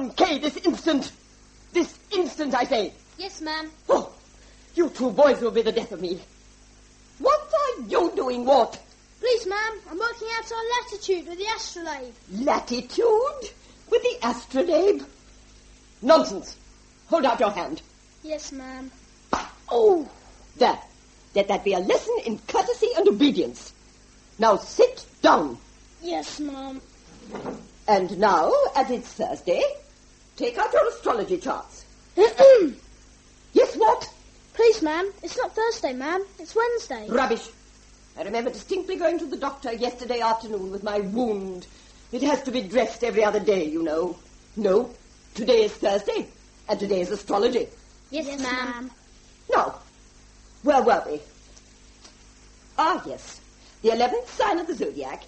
down, Kay, this instant. This instant, I say. Yes, ma'am. Oh, you two boys will be the death of me. What are you doing, Wart? Please, ma'am, I'm working out our latitude with the astrolabe. Latitude? With the astrolabe? Nonsense. Hold out your hand. Yes, ma'am. Oh, there. Let that be a lesson in courtesy and obedience. Now sit down. Yes, ma'am. And now, as it's Thursday, take out your astrology charts. Yes, what? Please, ma'am, it's not Thursday, ma'am. It's Wednesday. Rubbish. I remember distinctly going to the doctor yesterday afternoon with my wound. It has to be dressed every other day, you know. No, today is Thursday, and today is astrology. Yes, ma'am. Now, where were we? Ah, yes. The 11th sign of the zodiac.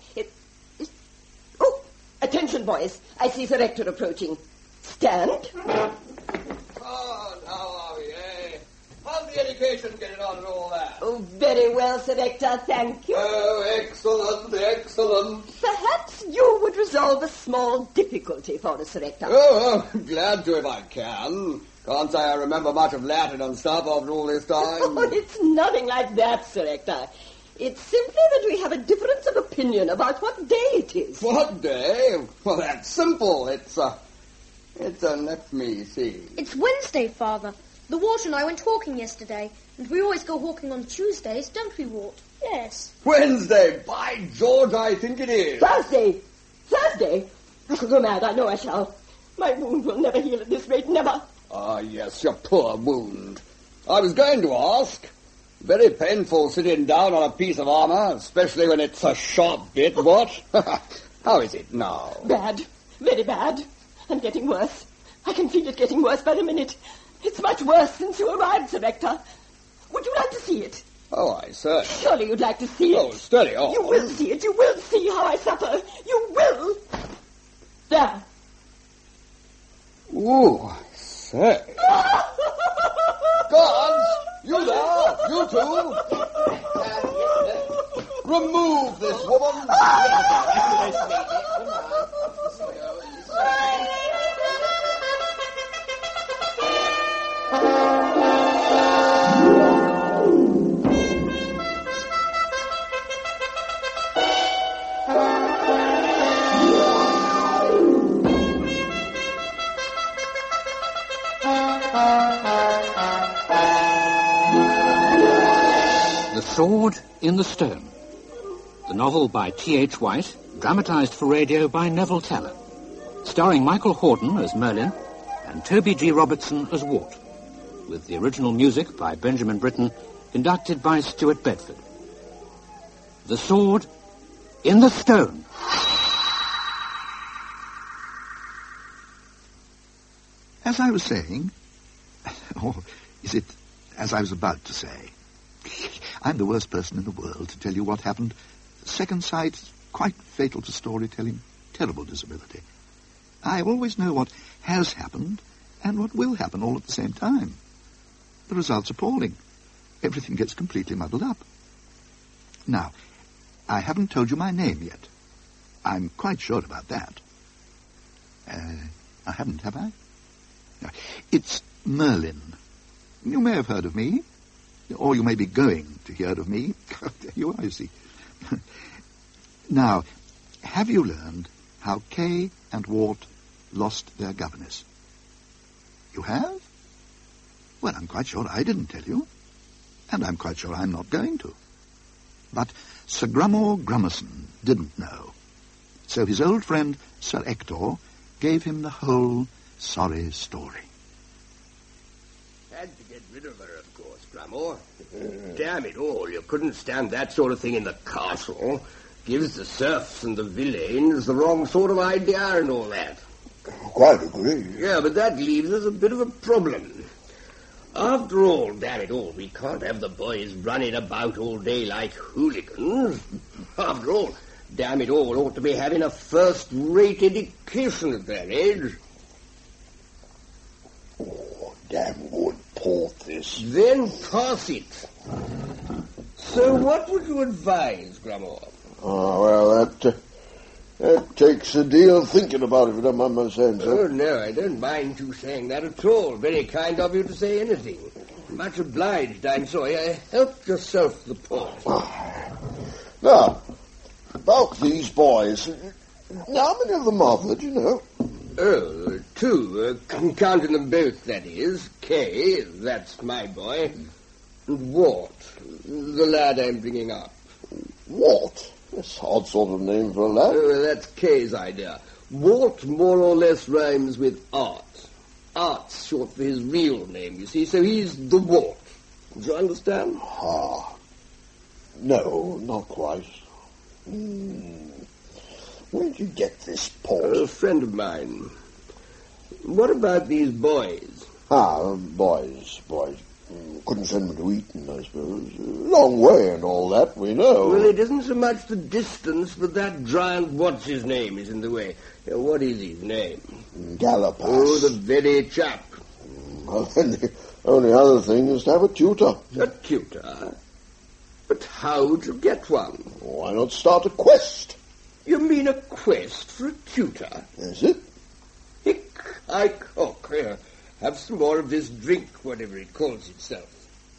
Oh, attention, boys. I see Sir Hector approaching. Stand. Oh, how are we, eh? How's the education getting on and all that? Oh, very well, Sir Hector, thank you. Oh, excellent, excellent. Perhaps you would resolve a small difficulty for us, Sir Hector. Oh, glad to if I can. Can't say I remember much of Latin and stuff after all this time. Oh, it's nothing like that, Sir Hector. It's simply that we have a difference of opinion about what day it is. What day? Well, that's simple. It's let me see. It's Wednesday, Father. The Wart and I went hawking yesterday, and we always go hawking on Tuesdays, don't we, Wart? Yes. Wednesday, by George, I think it is. Thursday! Thursday! I shall go mad, I know I shall. My wound will never heal at this rate, never. Ah, yes, your poor wound. I was going to ask. Very painful sitting down on a piece of armor, especially when it's a sharp bit, what? How is it now? Bad. Very bad. And getting worse. I can feel it getting worse by the minute. It's much worse since you arrived, Sir Hector. Would you like to see it? Oh, I certainly. Surely you'd like to see it. Oh, steady on. You will see it. You will see how I suffer. You will. There. Ooh, I say. Guards! You there! You two! Remove this woman! The Sword in the Stone. The novel by T.H. White, dramatized for radio by Neville Teller. Starring Michael Hordern as Merlin and Toby G. Robertson as Wart. With the original music by Benjamin Britten, conducted by Stuart Bedford. The Sword in the Stone. As I was saying, or is it as I was about to say? I'm the worst person in the world to tell you what happened. Second sight, quite fatal to storytelling, terrible disability. I always know what has happened and what will happen all at the same time. The result's appalling. Everything gets completely muddled up. Now, I haven't told you my name yet. I'm quite sure about that. I haven't, have I? No. It's Merlin. You may have heard of me, or you may be going to hear of me. There you are, you see. Now, have you learned how Kay and Wart lost their governess? You have? Well, I'm quite sure I didn't tell you, and I'm quite sure I'm not going to. But Sir Grummore Grummerson didn't know. So his old friend, Sir Hector, gave him the whole sorry story. Had to get rid of her, of course, Grummore. Damn it all, you couldn't stand that sort of thing in the castle. Gives the serfs and the villeins the wrong sort of idea and all that. Quite agree. Yeah, but that leaves us a bit of a problem. After all, damn it all, we can't have the boys running about all day like hooligans. After all, damn it all, ought to be having a first-rate education at their age. Oh, damn good port, this. Then pass it. So what would you advise, Grummore? Oh, well, It takes a deal of thinking about it, if you don't mind my saying so. Oh, no, I don't mind you saying that at all. Very kind of you to say anything. Much obliged, I'm sorry. Help yourself to the port. Now, about these boys. How many of them are there, do you know? Oh, 2. Counting them both, that is. Kay, that's my boy. And Wart, the lad I'm bringing up. Wart? That's an odd sort of name for a lad. Oh, that's Kay's idea. Wart more or less rhymes with Art. Art's short for his real name, you see, so he's the Wart. Do you understand? Ah. No, not quite. Where did you get this, Paul? A friend of mine. What about these boys? Boys. Couldn't send them to Eton, I suppose. Long way and all that, we know. Well, it isn't so much the distance, but that giant what's-his-name is in the way. What is his name? Galapas. Oh, the very chap. And the only other thing is to have a tutor. A tutor? But how would you get one? Why not start a quest? You mean a quest for a tutor? Is it? Hick, I cock. Here, have some more of this drink, whatever it calls itself.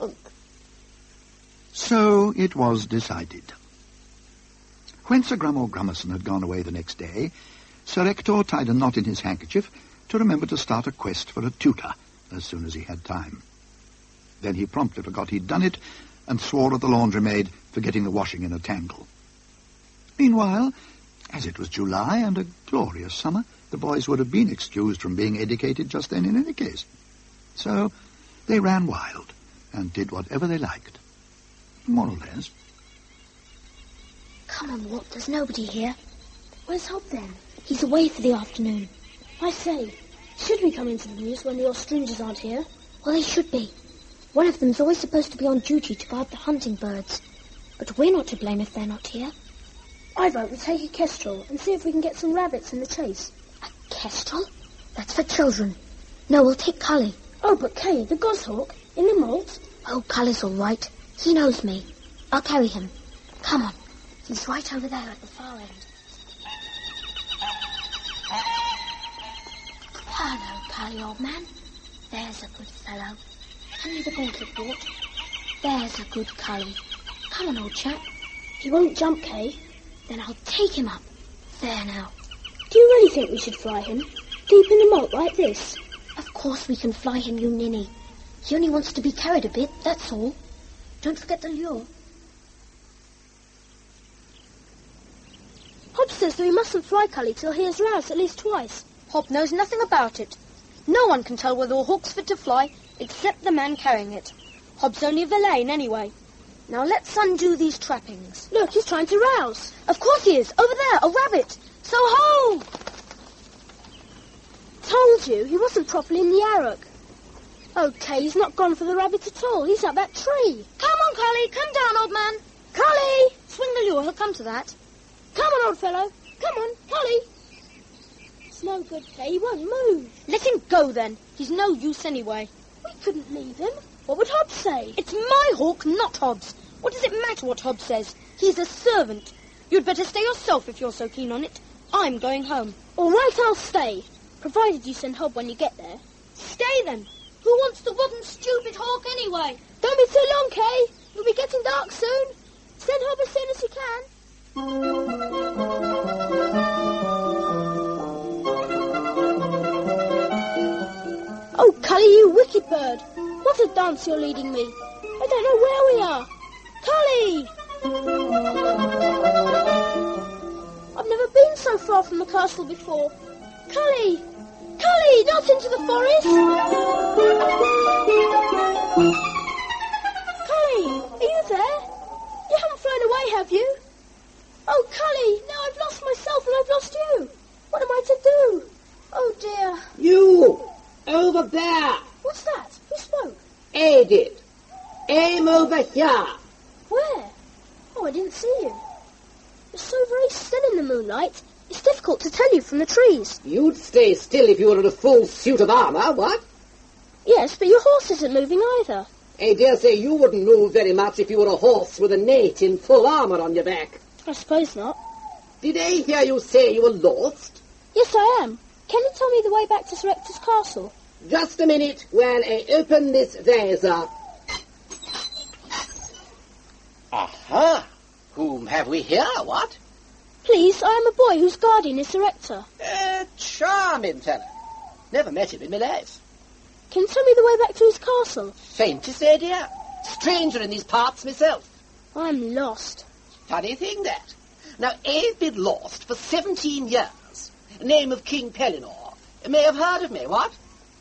So it was decided. When Sir Grummle Grummerson had gone away the next day, Sir Ector tied a knot in his handkerchief to remember to start a quest for a tutor as soon as he had time. Then he promptly forgot he'd done it and swore at the laundry-maid for getting the washing in a tangle. Meanwhile, as it was July and a glorious summer, the boys would have been excused from being educated just then in any case. So they ran wild and did whatever they liked. More or less. Come on, Walt, there's nobody here. Where's Hob then? He's away for the afternoon. I say, should we come into the news when the ostriches aren't here? Well, they should be. One of them's always supposed to be on duty to guard the hunting birds. But we're not to blame if they're not here. I vote we take a kestrel and see if we can get some rabbits in the chase. A kestrel? That's for children. No, we'll take Cully. Oh, but Kay, the goshawk, in the malt? Oh, Cully's all right. He knows me. I'll carry him. Come on. He's right over there at the far end. Hello, Cully, old man. There's a good fellow. Hand me the gauntlet, Wart. There's a good Cully. Come on, old chap. He won't jump, Kay. Then I'll take him up. There now. Do you really think we should fly him? Deep in the moat like this? Of course we can fly him, you ninny. He only wants to be carried a bit, that's all. Don't forget the lure. Hob says that we mustn't fly Cully till he has roused at least twice. Hob knows nothing about it. No one can tell whether a hawk's fit to fly except the man carrying it. Hob's only a villain anyway. Now let's undo these trappings. Look, he's trying to rouse. Of course he is. Over there, a rabbit. So ho! Told you, he wasn't properly in the arrock. Okay, he's not gone for the rabbit at all. He's up that tree. Come on, Cully. Come down, old man. Cully! Swing the lure. He'll come to that. Come on, old fellow. Come on, Cully. It's no good, Kay. He won't move. Let him go, then. He's no use anyway. We couldn't leave him. What would Hob say? It's my hawk, not Hob's. What does it matter what Hob says? He's a servant. You'd better stay yourself if you're so keen on it. I'm going home. All right, I'll stay. Provided you send Hob when you get there. Stay, then. Who wants the wooden, stupid hawk anyway? Don't be too long, Kay. It'll be getting dark soon. Send Hob as soon as you can. Oh, Cully, you wicked bird. What a dance you're leading me. I don't know where we are. Cully! I've never been so far from the castle before. Cully! Cully, not into the forest! Cully, are you there? You haven't flown away, have you? Oh, Cully, now I've lost myself and I've lost you. What am I to do? Oh, dear. You! Over there! What's that? Who spoke? Edith! Aim over here! Where? Oh, I didn't see you. You're so very still in the moonlight. It's difficult to tell you from the trees. You'd stay still if you were in a full suit of armour, what? Yes, but your horse isn't moving either. I dare say you wouldn't move very much if you were a horse with a knight in full armour on your back. I suppose not. Did I hear you say you were lost? Yes, I am. Can you tell me the way back to Sir Ector's castle? Just a minute while I open this visa. Aha! Whom have we here, what? Please, I am a boy whose guardian is Sir Ector. Charming fellow. Never met him in my life. Can you tell me the way back to his castle? Faintest idea. Stranger in these parts myself. I'm lost. Funny thing, that. Now, I've been lost for 17 years. Name of King Pellinore. You may have heard of me, what?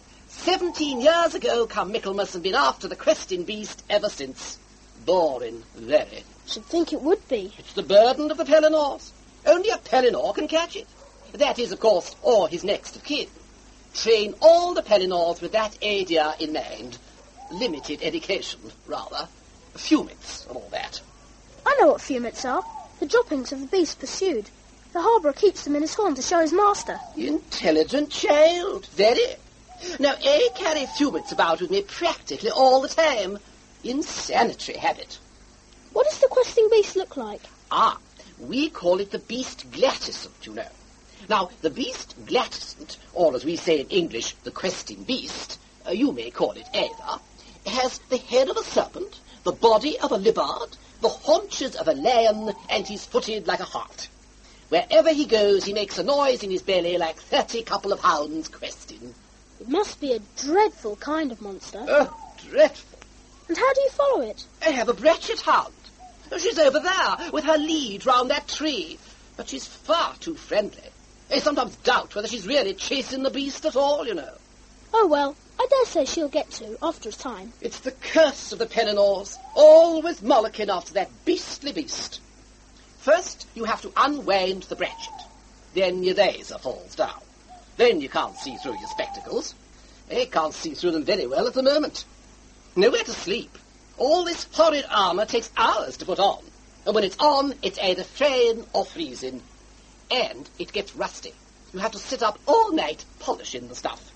17 years ago, come Michaelmas, and been after the cresting beast ever since. Boring, very. Should think it would be. It's the burden of the Pellinores. Only a Pellinore can catch it. That is, of course, or his next of kin. Train all the Pellinores with that idea in mind. Limited education, rather. Fumits and all that. I know what fumits are. The droppings of the beast pursued. The harbourer keeps them in his horn to show his master. Intelligent child, very. Now, I carry fumits about with me practically all the time. Insanitary habit. What does the questing beast look like? Ah, we call it the beast glaticent, you know. Now, the beast glaticent, or as we say in English, the questing beast, you may call it either, has the head of a serpent, the body of a leopard, the haunches of a lion, and he's footed like a hart. Wherever he goes, he makes a noise in his belly like 30 couple of hounds questing. It must be a dreadful kind of monster. Oh, dreadful. And how do you follow it? I have a Bratchet hound. She's over there, with her lead round that tree. But she's far too friendly. I sometimes doubt whether she's really chasing the beast at all, you know. Oh, well, I dare say she'll get to, after a time. It's the curse of the Pellinores, always mullicking after that beastly beast. First, you have to unwind the Bratchet. Then your laser falls down. Then you can't see through your spectacles. I can't see through them very well at the moment. Nowhere to sleep. All this horrid armour takes hours to put on. And when it's on, it's either fraying or freezing. And it gets rusty. You have to sit up all night polishing the stuff.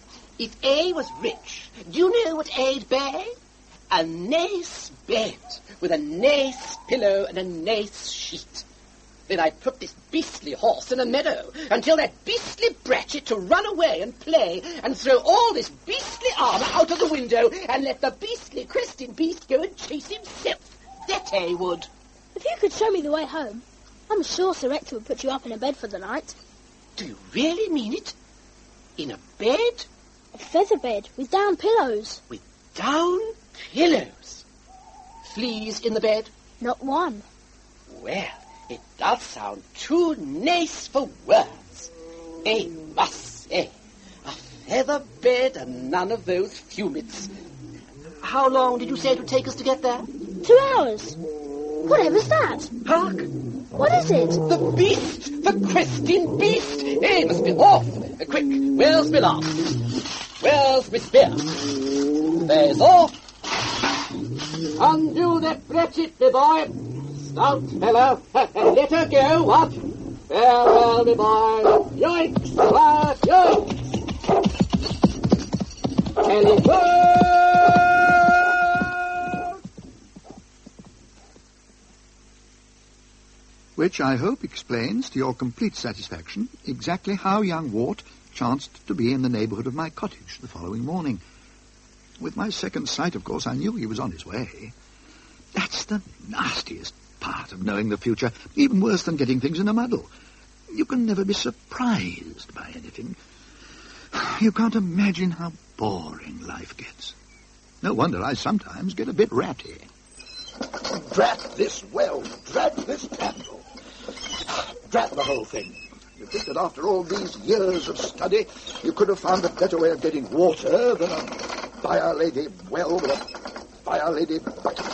If I was rich, do you know what I'd buy? A nice bed with a nice pillow and a nice sheet. Then I'd put this beastly horse in a meadow until that beastly Bratchet to run away and play and throw all this beastly armour out of the window and let the beastly cresting beast go and chase himself. That I would. If you could show me the way home, I'm sure Sir Ector would put you up in a bed for the night. Do you really mean it? In a bed? A feather bed with down pillows. With down pillows? Fleas in the bed? Not one. Well, it does sound too nice for words. I must say, a feather bed and none of those fumits. How long did you say it would take us to get there? 2 hours. Whatever's that? Hark! What is it? The beast! The cresting beast! He must be off! Quick, where's my lance? Where's my spear? There's off! Undo that Bratchet, my boy! Stout fellow! Let her go, what? Farewell, my boy! Yoinks! Yoinks! Telephone! Which I hope explains to your complete satisfaction exactly how young Wart chanced to be in the neighbourhood of my cottage the following morning. With my second sight, of course, I knew he was on his way. That's the nastiest part of knowing the future, even worse than getting things in a muddle. You can never be surprised by anything. You can't imagine how boring life gets. No wonder I sometimes get a bit ratty. Drat this well, drat this handle. Drat the whole thing. You think that after all these years of study, you could have found a better way of getting water than a Fire Lady well with a Fire Lady bucket?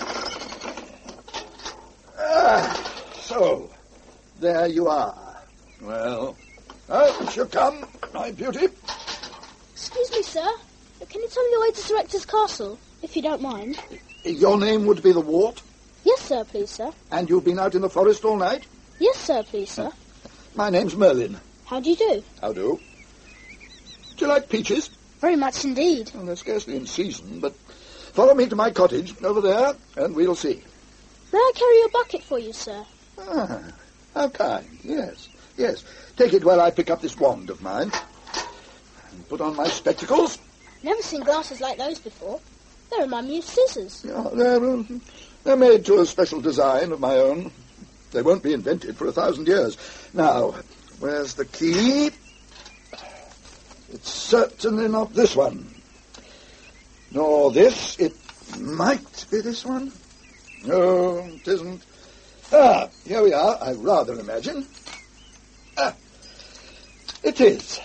So, there you are. Well, out you come, my beauty. Excuse me, sir. But can you tell me the way to Sir Ector's castle, if you don't mind? Your name would be the Wart? Yes, sir, please, sir. And you've been out in the forest all night? Yes, sir, please, sir. My name's Merlin. How do you do? How do? Do you like peaches? Very much indeed. Well, they're scarcely in season, but follow me to my cottage over there, and we'll see. May I carry your bucket for you, sir? How kind. Yes, yes. Take it while I pick up this wand of mine. And put on my spectacles. Never seen glasses like those before. They remind me of scissors. Yeah, they're made to a special design of my own. They won't be invented for 1,000 years. Now, where's the key? It's certainly not this one. Nor this. It might be this one. No, it isn't. Ah, here we are, I rather imagine. Ah, it is.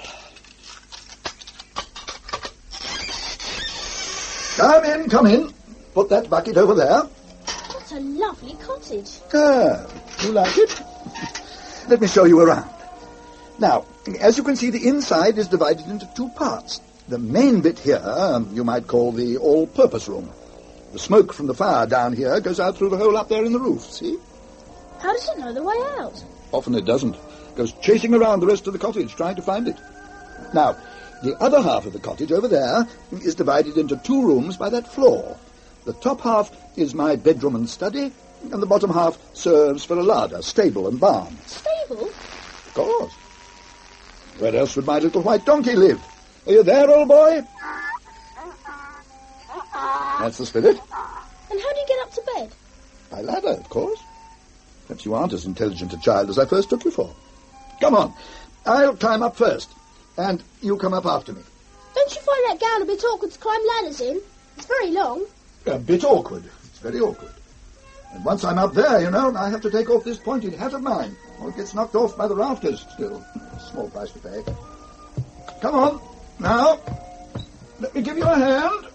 Come in. Put that bucket over there. What a lovely cottage. Ah, you like it? Let me show you around. Now, as you can see, the inside is divided into two parts. The main bit here, you might call the all-purpose room. The smoke from the fire down here goes out through the hole up there in the roof, see? How does it know the way out? Often it doesn't. It goes chasing around the rest of the cottage, trying to find it. Now, the other half of the cottage over there is divided into two rooms by that floor. The top half is my bedroom and study, and the bottom half serves for a larder, stable and barn. Stable? Of course. Where else would my little white donkey live? Are you there, old boy? That's the spirit. And how do you get up to bed? By ladder, of course. Perhaps you aren't as intelligent a child as I first took you for. Come on. I'll climb up first, and you come up after me. Don't you find that gown a bit awkward to climb ladders in? It's very long. A bit awkward. It's very awkward. And once I'm up there, you know, I have to take off this pointed hat of mine, or it gets knocked off by the rafters still. Small price to pay. Come on. Now, let me give you a hand.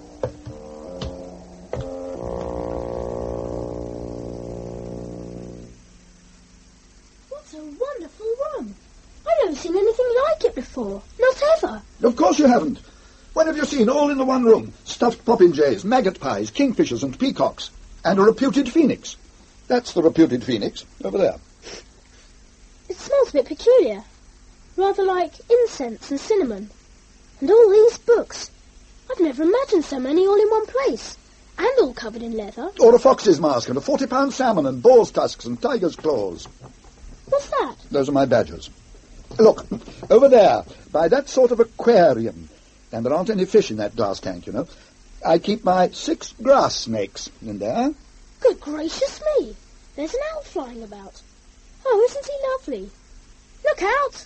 What a wonderful room. I've never seen anything like it before. Not ever. Of course you haven't. When have you seen all in the one room? Stuffed popinjays, maggot pies, kingfishers and peacocks, and a reputed phoenix. That's the reputed phoenix, over there. It smells a bit peculiar. Rather like incense and cinnamon. And all these books. I've never imagined so many all in one place. And all covered in leather. Or a fox's mask and a 40-pound salmon and boar's tusks and tiger's claws. What's that? Those are my badgers. Look, over there, by that sort of aquarium. And there aren't any fish in that glass tank, you know. I keep my 6 grass snakes in there. Good gracious me. There's an owl flying about. Oh, isn't he lovely? Look out!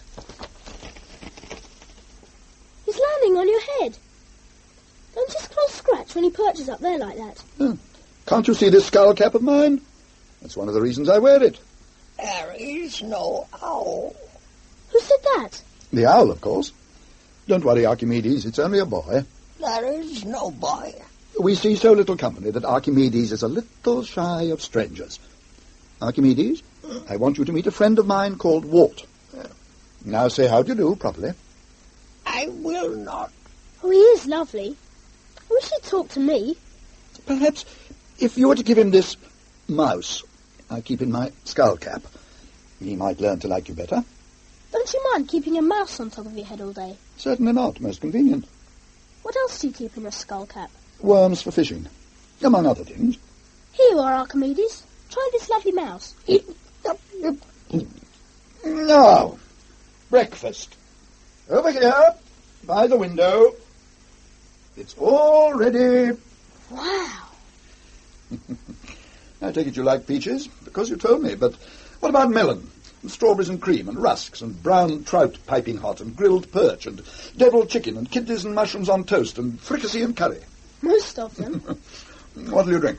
He's landing on your head. Don't his claws scratch when he perches up there like that? Can't you see this skull cap of mine? That's one of the reasons I wear it. There is no owl. Who said that? The owl, of course. Don't worry, Archimedes, it's only a boy. There is no boy. We see so little company that Archimedes is a little shy of strangers. Archimedes, I want you to meet a friend of mine called Walt. Now say how do you do properly. I will not. Oh, he is lovely. I wish he'd talk to me. Perhaps if you were to give him this mouse I keep in my skull cap, he might learn to like you better. Don't you mind keeping a mouse on top of your head all day? Certainly not. Most convenient. What else do you keep in your skull cap? Worms for fishing, among other things. Here you are, Archimedes. Try this lovely mouse. Now, breakfast. Over here, by the window. It's all ready. Wow. I take it you like peaches, because you told me, but what about melon? And strawberries and cream, and rusks, and brown trout piping hot, and grilled perch, and deviled chicken, and kidneys and mushrooms on toast, and fricassee and curry. Most of them. What'll you drink?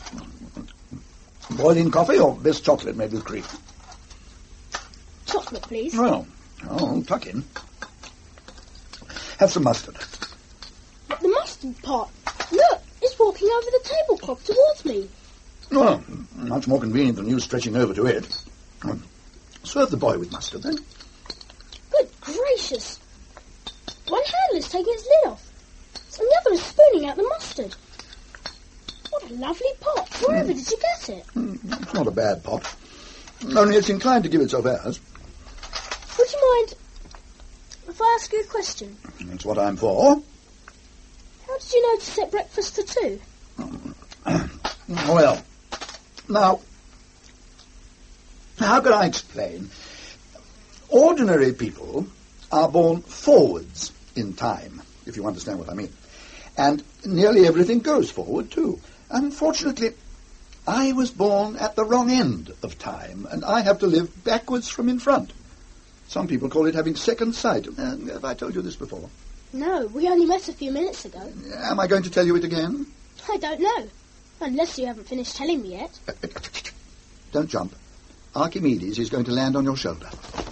Boiling coffee or best chocolate made with cream? Chocolate, please. Oh, tuck in. Have some mustard. The mustard pot. Look, it's walking over the tablecloth towards me. Well, much more convenient than you stretching over to it. Serve the boy with mustard, then. Good gracious. One handle is taking its lid off, and the other is spooning out the mustard. What a lovely pot. Wherever did you get it? It's not a bad pot. Only it's inclined to give itself airs. Would you mind if I ask you a question? That's what I'm for. How did you know to set breakfast for 2? Well, now, How can I explain? Ordinary people are born forwards in time, if you understand what I mean. And nearly everything goes forward, too. Unfortunately, I was born at the wrong end of time, and I have to live backwards from in front. Some people call it having second sight. Have I told you this before? No, we only met a few minutes ago. Am I going to tell you it again? I don't know. Unless you haven't finished telling me yet. Don't jump. Archimedes is going to land on your shoulder.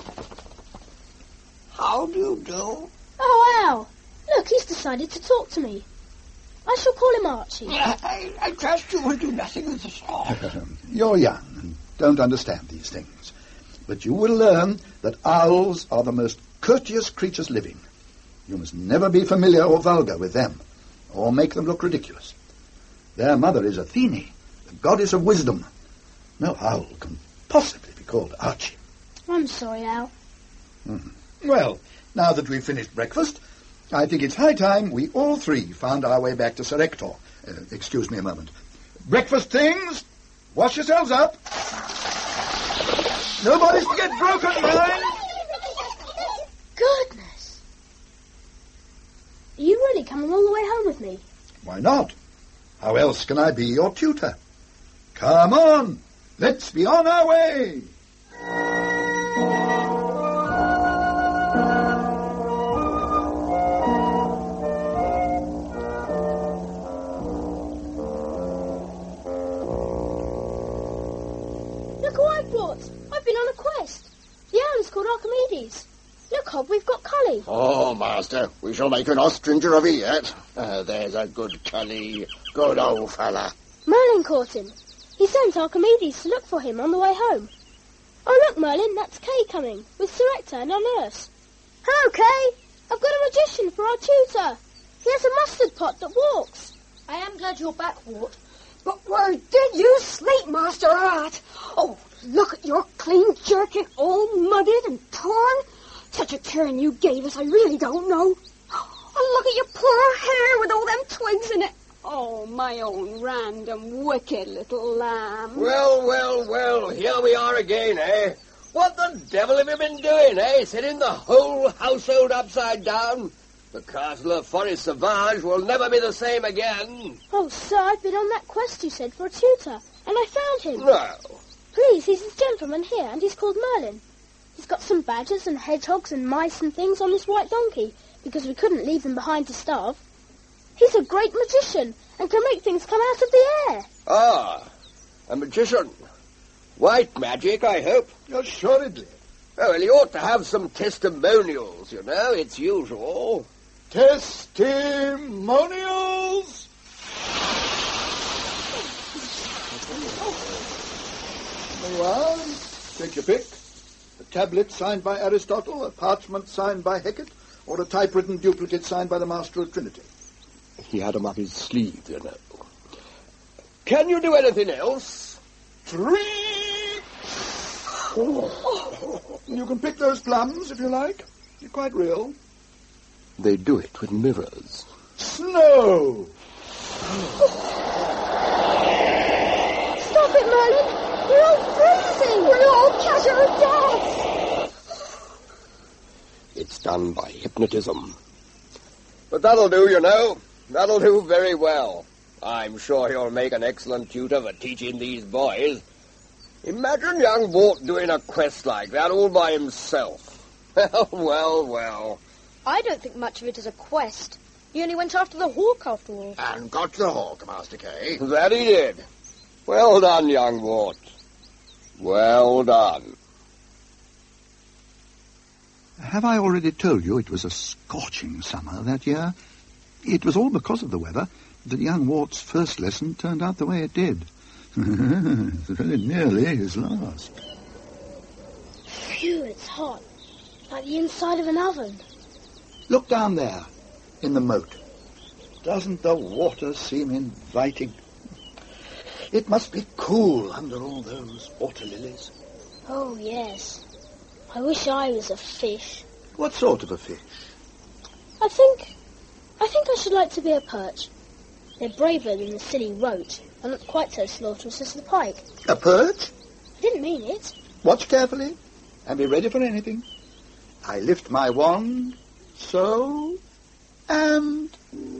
How do you do? Oh, Al! Look, he's decided to talk to me. I shall call him Archie. I trust you will do nothing of the sort. You're young and don't understand these things. But you will learn that owls are the most courteous creatures living. You must never be familiar or vulgar with them, or make them look ridiculous. Their mother is Athene, the goddess of wisdom. No owl can possibly be called Archie. I'm sorry, Al. Well, now that we've finished breakfast, I think it's high time we all three found our way back to Sir Ector. Excuse me a moment. Breakfast things, wash yourselves up. Nobody's to get broken, mind. Goodness. Are you really coming all the way home with me? Why not? How else can I be your tutor? Come on, let's be on our way. Look who I brought. I've been on a quest. The owl is called Archimedes. Look, Hob, we've got Cully. Oh, master, we shall make an ostringer of you yet. There's a good Cully, good old fella. Merlin caught him. He sent Archimedes to look for him on the way home. Oh, look, Merlin, that's Kay coming, with Sir Ector and our nurse. Hello, Kay. I've got a magician for our tutor. He has a mustard pot that walks. I am glad you're back, Wart. But where did you sleep, Master Art? Oh, look at your clean jerkin, all mudded and torn. Such a turn you gave us, I really don't know. Oh, look at your poor hair with all them twigs in it. Oh, my own random, wicked little lamb. Well, here we are again, eh? What the devil have you been doing, eh? Setting the whole household upside down? The castle of Forest Sauvage will never be the same again. Oh, sir, I've been on that quest you said for a tutor, and I found him. No. Please, he's this gentleman here, and he's called Merlin. He's got some badgers and hedgehogs and mice and things on this white donkey, because we couldn't leave them behind to starve. He's a great magician, and can make things come out of the air. Ah, a magician. White magic, I hope. Assuredly. Oh, well, he ought to have some testimonials, you know. It's usual. Testimonials! There you are. Take your pick. A tablet signed by Aristotle, a parchment signed by Hecate, or a typewritten duplicate signed by the Master of Trinity. He had 'em up his sleeve, you know. Can you do anything else? 3. You can pick those plums if you like. You're quite real. They do it with mirrors. Snow! Stop it, Merlin! We're all freezing! We'll all catch our death. It's done by hypnotism. But that'll do, you know. That'll do very well. I'm sure he'll make an excellent tutor for teaching these boys. Imagine young Wart doing a quest like that all by himself. Well. I don't think much of it as a quest. He only went after the hawk, after all. And got the hawk, Master Kay. That he did. Well done, young Wart. Well done. Have I already told you it was a scorching summer that year? It was all because of the weather that young Wart's first lesson turned out the way it did. Very nearly his last. Phew, it's hot. Like the inside of an oven. Look down there, in the moat. Doesn't the water seem inviting? It must be cool under all those water lilies. Oh, yes. I wish I was a fish. What sort of a fish? I think I should like to be a perch. They're braver than the silly roach, and not quite so slaughterous as the pike. A perch? I didn't mean it. Watch carefully and be ready for anything. I lift my wand, so, and...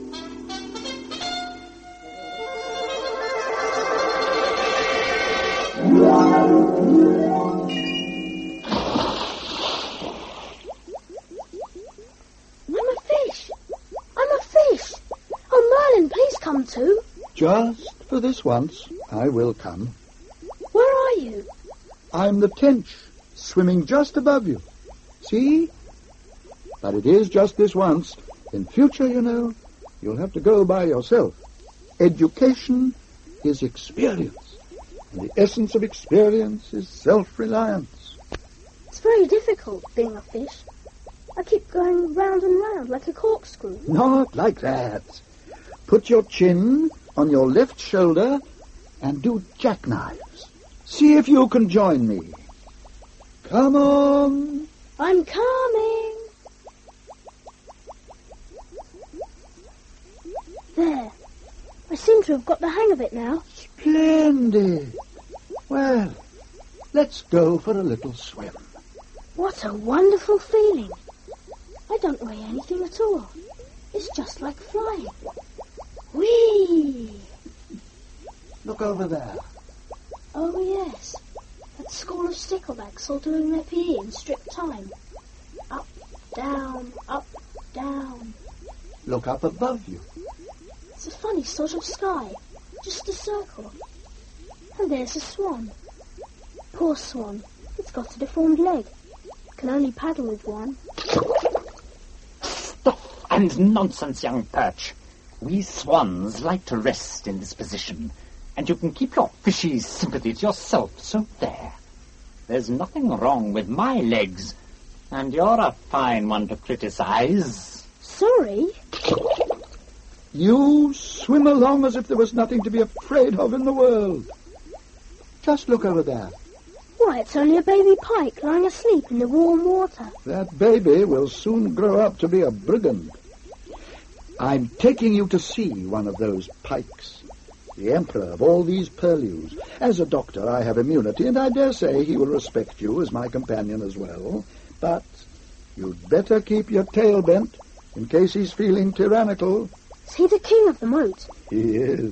Come too. Just for this once, I will come. Where are you? I'm the Tench, swimming just above you. See? But it is just this once. In future, you know, you'll have to go by yourself. Education is experience, and the essence of experience is self-reliance. It's very difficult being a fish. I keep going round and round like a corkscrew. Not like that. Put your chin on your left shoulder and do jackknives. See if you can join me. Come on. I'm coming. There. I seem to have got the hang of it now. Splendid. Well, let's go for a little swim. What a wonderful feeling. I don't weigh anything at all. It's just like flying. Whee! Look over there. Oh, yes. That school of sticklebacks all doing their PE in strict time. Up, down, up, down. Look up above you. It's a funny sort of sky. Just a circle. And there's a swan. Poor swan. It's got a deformed leg. Can only paddle with one. Stuff and nonsense, young perch. We swans like to rest in this position, and you can keep your fishy sympathy to yourself, so there. There's nothing wrong with my legs, and you're a fine one to criticize. Sorry? You swim along as if there was nothing to be afraid of in the world. Just look over there. Why, it's only a baby pike lying asleep in the warm water. That baby will soon grow up to be a brigand. I'm taking you to see one of those pikes, the emperor of all these purlieus. As a doctor, I have immunity, and I dare say he will respect you as my companion as well. But you'd better keep your tail bent in case he's feeling tyrannical. Is he the king of the moat? He is.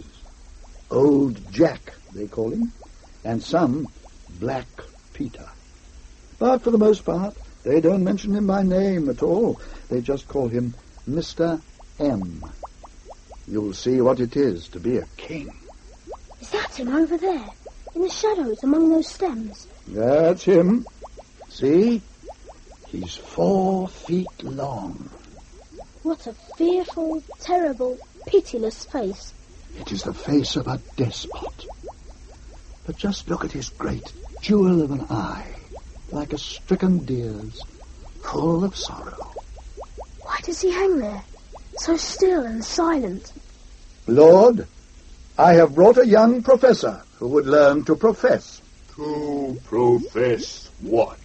Old Jack, they call him, and some Black Peter. But for the most part, they don't mention him by name at all. They just call him Mr. M. You'll see what it is to be a king. Is that him over there, in the shadows among those stems? That's him. See? He's 4 feet long. What a fearful, terrible, pitiless face. It is the face of a despot. But just look at his great jewel of an eye, like a stricken deer's, full of sorrow. Why does he hang there? So still and silent. Lord, I have brought a young professor who would learn to profess. To profess what?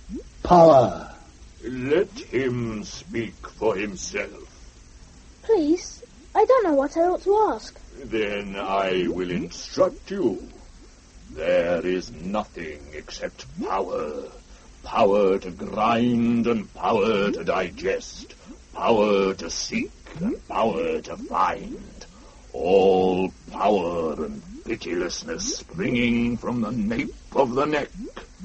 Power. Let him speak for himself. Please, I don't know what I ought to ask. Then I will instruct you. There is nothing except power. Power to grind and power to digest. Power to seek and power to find. All power and pitilessness springing from the nape of the neck.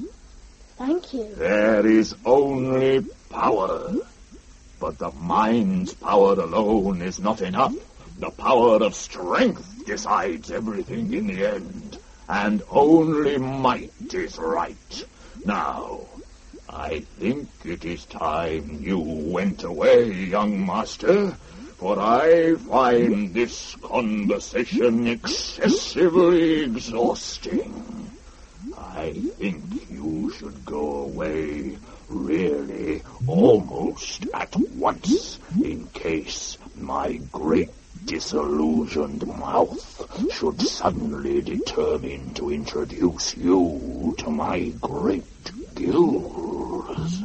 Thank you. There is only power. But the mind's power alone is not enough. The power of strength decides everything in the end. And only might is right. Now, I think it is time you went away, young master, for I find this conversation excessively exhausting. I think you should go away, really, almost at once, in case my great disillusioned mouth should suddenly determine to introduce you to my great gills.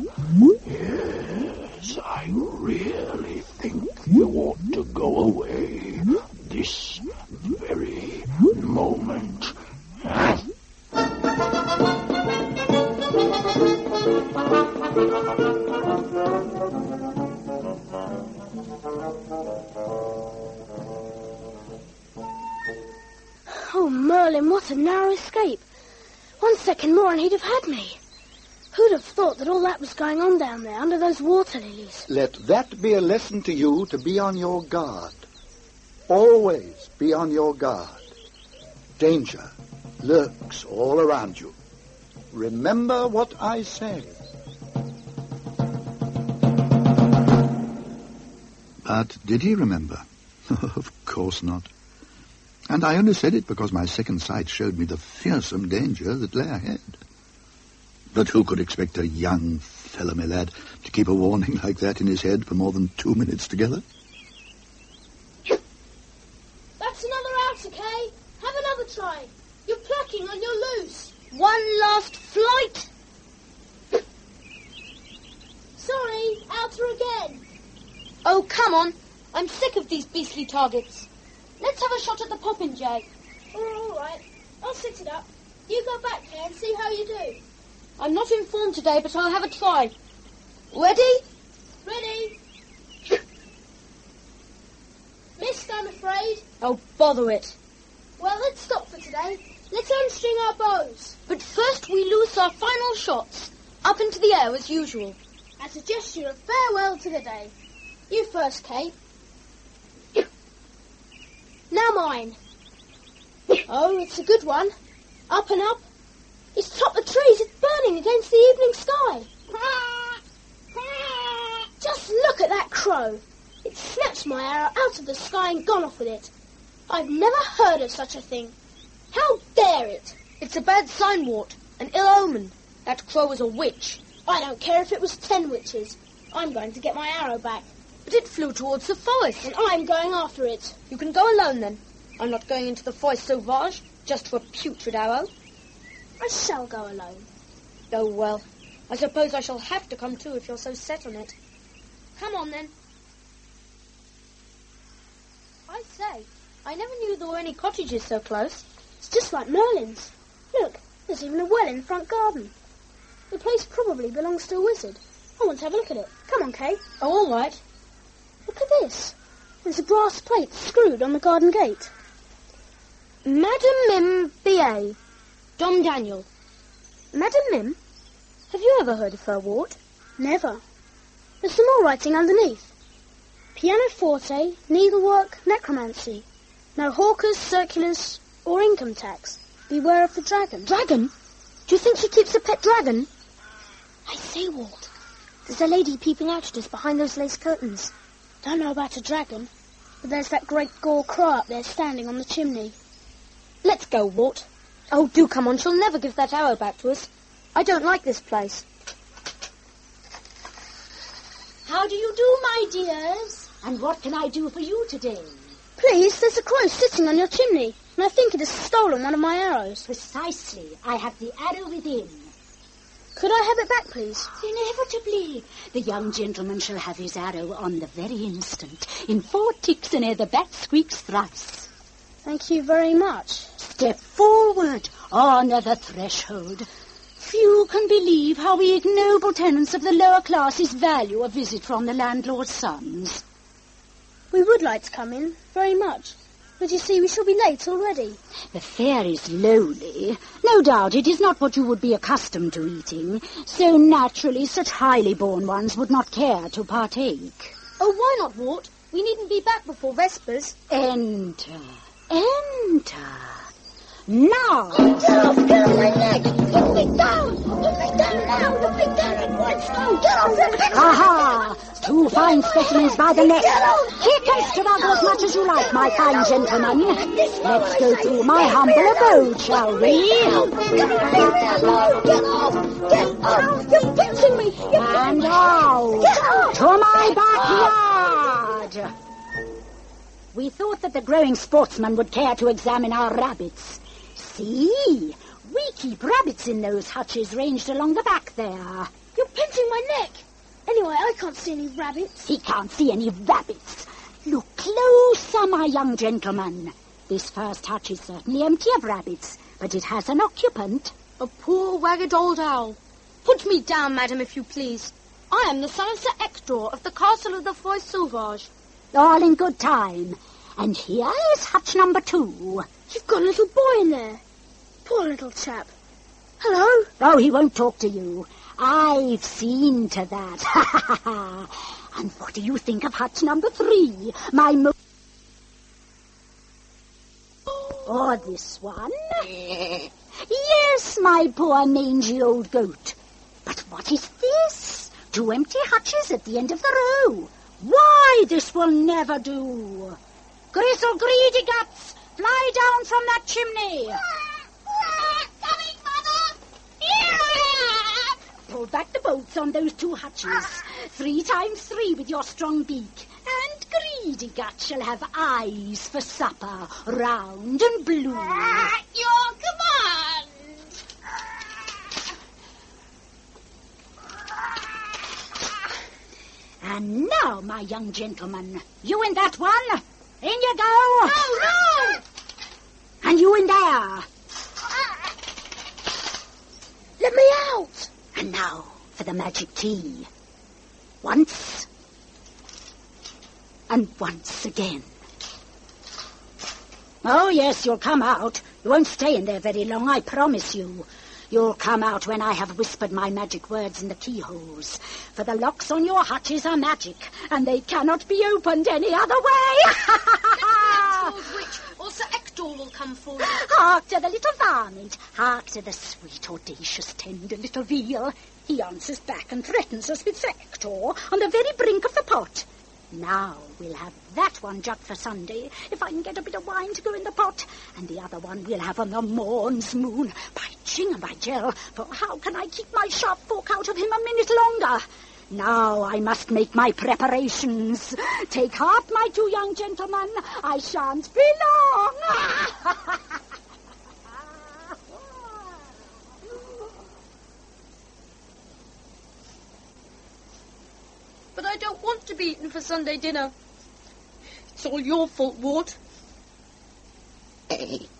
Yes, I really think you ought to go away this very moment. Oh, Merlin, what a narrow escape. 1 second more and he'd have had me. Who'd have thought that all that was going on down there under those water lilies? Let that be a lesson to you to be on your guard. Always be on your guard. Danger lurks all around you. Remember what I say. But did he remember? Of course not. And I only said it because my second sight showed me the fearsome danger that lay ahead. But who could expect a young fellow, my lad, to keep a warning like that in his head for more than 2 minutes together? That's another outer, Kay. Have another try. You're plucking and you're loose. One last flight. Sorry, outer again. Oh, come on. I'm sick of these beastly targets. Let's have a shot at the popinjay. Oh, all right. I'll set it up. You go back, Kay, and see how you do. I'm not in form today, but I'll have a try. Ready? Ready. Missed, I'm afraid. Oh, bother it. Well, let's stop for today. Let's unstring our bows. But first we loose our final shots. Up into the air as usual. As a gesture of farewell to the day. You first, Kay. Now mine. Oh, it's a good one. Up and up. It's topped the trees. It's burning against the evening sky. Just look at that crow. It snatched my arrow out of the sky and gone off with it. I've never heard of such a thing. How dare it? It's a bad sign, Wart. An ill omen. That crow is a witch. I don't care if it was 10 witches. I'm going to get my arrow back. But it flew towards the forest. And I'm going after it. You can go alone, then. I'm not going into the forest sauvage just for a putrid arrow. I shall go alone. Oh, well. I suppose I shall have to come too if you're so set on it. Come on, then. I say, I never knew there were any cottages so close. It's just like Merlin's. Look, there's even a well in the front garden. The place probably belongs to a wizard. I want to have a look at it. Come on, Kay. Oh, all right. Look at this. There's a brass plate screwed on the garden gate. Madam Mim, B.A. Dom Daniel. Madam Mim? Have you ever heard of her, Wart? Never. There's some more writing underneath. Pianoforte, needlework, necromancy. No hawkers, circulars, or income tax. Beware of the dragon. Dragon? Do you think she keeps a pet dragon? I say, Walt, there's a lady peeping out at us behind those lace curtains. Don't know about a dragon, but there's that great gore crow up there standing on the chimney. Let's go, Wart. Oh, do come on. She'll never give that arrow back to us. I don't like this place. How do you do, my dears? And what can I do for you today? Please, there's a crow sitting on your chimney, and I think it has stolen one of my arrows. Precisely. I have the arrow within. Could I have it back, please? Inevitably. The young gentleman shall have his arrow on the very instant. In 4 ticks and ere the bat squeaks thrice. Thank you very much. Step forward. Honour the threshold. Few can believe how we ignoble tenants of the lower classes value a visit from the landlord's sons. We would like to come in, very much. But you see, we shall be late already. The fare is lowly. No doubt it is not what you would be accustomed to eating, so naturally such highly born ones would not care to partake. Oh, why not, Wart? We needn't be back before Vespers. Enter. Enter. Now. Get off my neck! Put me down! Put me down now! Put me down at once! Oh, get off! Aha! 2 fine specimens by the neck. Kick and struggle as much as you like, my fine gentleman. Let's go to my humble abode, shall we? Get off! Get off! You're pinching me! And out! Get off! To my backyard! We thought that the growing sportsman would care to examine our rabbits. See, we keep rabbits in those hutches ranged along the back there. You're pinching my neck. Anyway, I can't see any rabbits. He can't see any rabbits. Look closer, my young gentleman. This first hutch is certainly empty of rabbits, but it has an occupant. A poor, ragged old owl. Put me down, madam, if you please. I am the son of Sir Ector of the castle of the Forest Sauvage. All in good time. And here is hutch number 2. You've got a little boy in there. Poor little chap. Hello? Oh, he won't talk to you. I've seen to that. And what do you think of hutch number 3? Or this one? Yes, my poor mangy old goat. But what is this? 2 empty hutches at the end of the row. Why, this will never do. Gristle Greedy Guts, fly down from that chimney. Coming, Mother! Here I am! Pull back the bolts on those 2 hutches. 3 times 3 with your strong beak. And Greedy Gut shall have eyes for supper, round and blue. At your command! And now, my young gentleman, you in that one. In you go. No! And you in there. Let me out. And now for the magic key. Once. And once again. Oh, yes, you'll come out. You won't stay in there very long, I promise you. You'll come out when I have whispered my magic words in the keyholes. For the locks on your hutches are magic, and they cannot be opened any other way. Old witch, or Sir Ector will come for you. Hark to the little varmint. Hark to the sweet, audacious, tender little veal. He answers back and threatens us with Sir Ector on the very brink of the pot. Now we'll have that one jug for Sunday, if I can get a bit of wine to go in the pot, and the other one we'll have on the morn's moon. By jing and by jell, for how can I keep my sharp fork out of him a minute longer? Now I must make my preparations. Take heart, my 2 young gentlemen. I shan't be long. But I don't want to be eaten for Sunday dinner. It's all your fault, Wart. Hey,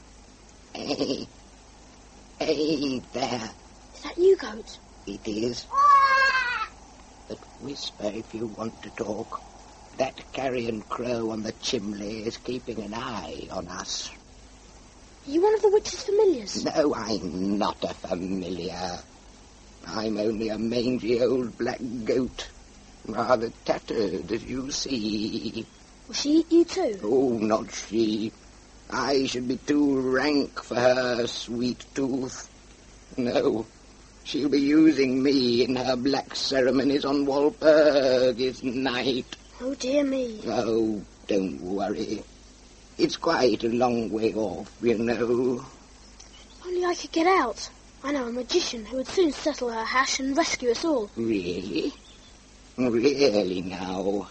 there. Is that you, Goat? It is. But whisper if you want to talk. That carrion crow on the chimney is keeping an eye on us. Are you one of the witch's familiars? No, I'm not a familiar. I'm only a mangy old black goat. Rather tattered, as you see. Will she eat you too? Oh, not she. I should be too rank for her sweet tooth. No, she'll be using me in her black ceremonies on Walpurgis night. Oh, dear me. Oh, don't worry. It's quite a long way off, you know. Only I could get out. I know a magician who would soon settle her hash and rescue us all. Really? Really now.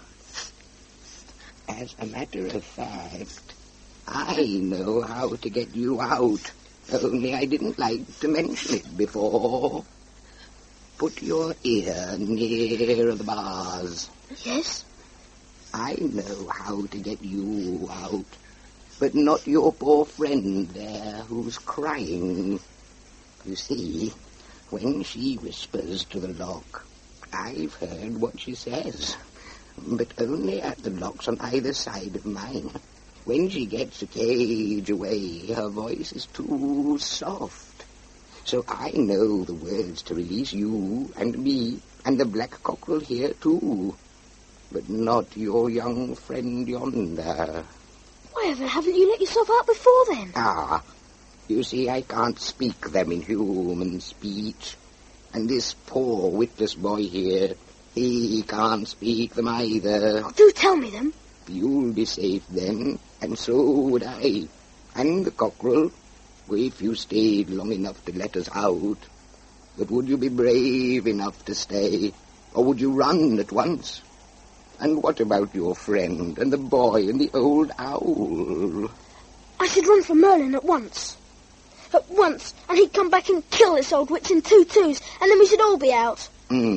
As a matter of fact, I know how to get you out. Only I didn't like to mention it before. Put your ear near the bars. Yes? I know how to get you out, but not your poor friend there who's crying. You see, when she whispers to the lock, I've heard what she says, but only at the locks on either side of mine. When she gets a cage away, her voice is too soft. So I know the words to release you and me and the black cockerel here too, but not your young friend yonder. Why haven't you let yourself out before then? Ah, you see, I can't speak them in human speech. And this poor witless boy here, he can't speak them either. Oh, do tell me them. You'll be safe then, and so would I. And the cockerel, if you stayed long enough to let us out. But would you be brave enough to stay, or would you run at once? And what about your friend, and the boy, and the old owl? I should run from Merlin at once. At once, and he'd come back and kill this old witch in 2 twos, and then we should all be out.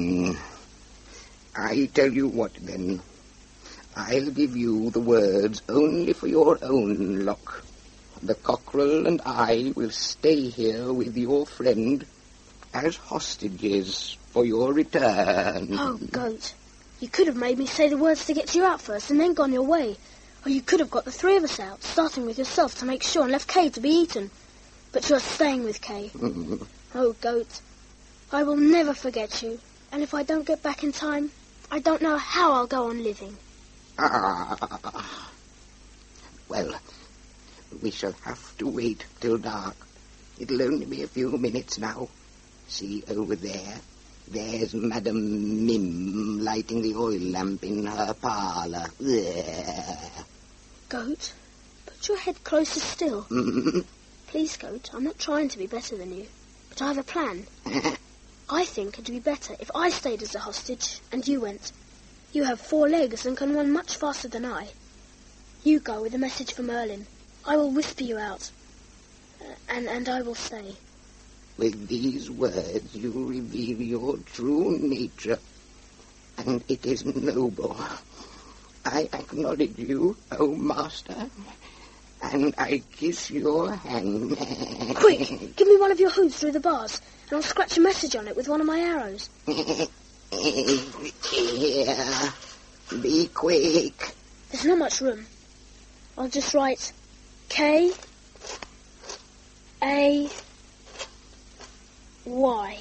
I tell you what, then. I'll give you the words only for your own luck. The cockerel and I will stay here with your friend as hostages for your return. Oh, Goat, You could have made me say the words to get you out first and then gone your way. Or you could have got the three of us out, starting with yourself to make sure, and left Kay to be eaten. But you're staying with Kay. Oh, Goat, I will never forget you. And if I don't get back in time, I don't know how I'll go on living. Well, we shall have to wait till dark. It'll only be a few minutes now. See over there. There's Madame Mim lighting the oil lamp in her parlour. There. Goat, put your head closer still. Please, Goat, I'm not trying to be better than you, but I have a plan. I think it'd be better if I stayed as a hostage and you went. You have 4 legs and can run much faster than I. You go with a message for Merlin. I will whisper you out. And I will stay. With these words you reveal your true nature, and it is noble. I acknowledge you, O Master, and I kiss your hand. Quick, give me one of your hooves through the bars, and I'll scratch a message on it with one of my arrows. Here, be quick. There's not much room. I'll just write K-A-Y.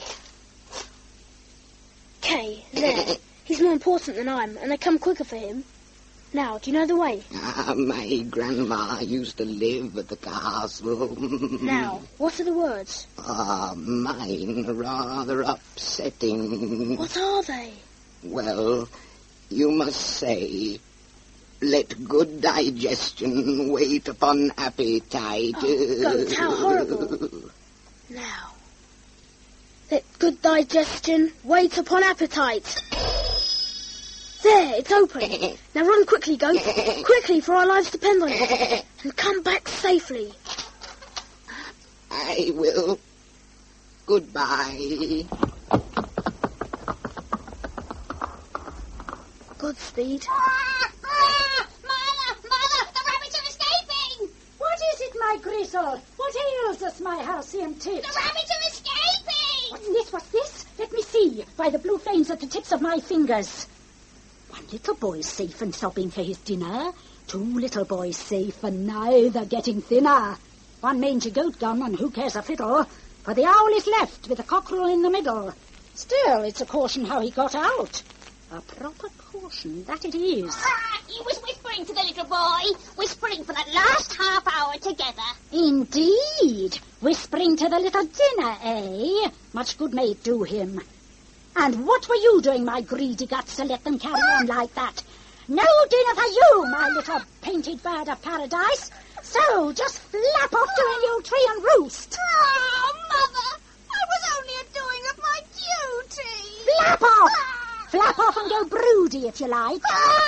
K, there. He's more important than I am, and I come quicker for him. Now, do you know the way? My grandma used to live at the castle. Now, what are the words? Mine are rather upsetting. What are they? Well, you must say, let good digestion wait upon appetite. Oh, Goat, how horrible. Now, let good digestion wait upon appetite. There, it's open. Now run quickly, Goat. Quickly, for our lives depend on it. And come back safely. I will. Goodbye. Godspeed. Mother, the rabbits are escaping! What is it, my Grisel? What ails us, my halcyon tit? The rabbits are escaping! What's this? Let me see, by the blue flames at the tips of my fingers. One little boy's safe and sobbing for his dinner. 2 little boys safe and neither getting thinner. 1 mangy goat gone, and who cares a fiddle? For the owl is left with the cockerel in the middle. Still, it's a caution how he got out. A proper caution, that it is. He was whispering to the little boy, whispering for that last half hour together. Indeed. Whispering to the little dinner, eh? Much good may it do him. And what were you doing, my greedy guts, to let them carry on like that? No dinner for you, my little painted bird of paradise. So, just flap off doing your tree and roost. Oh, Mother, I was only doing of my duty. Flap off! Flap off and go broody, if you like.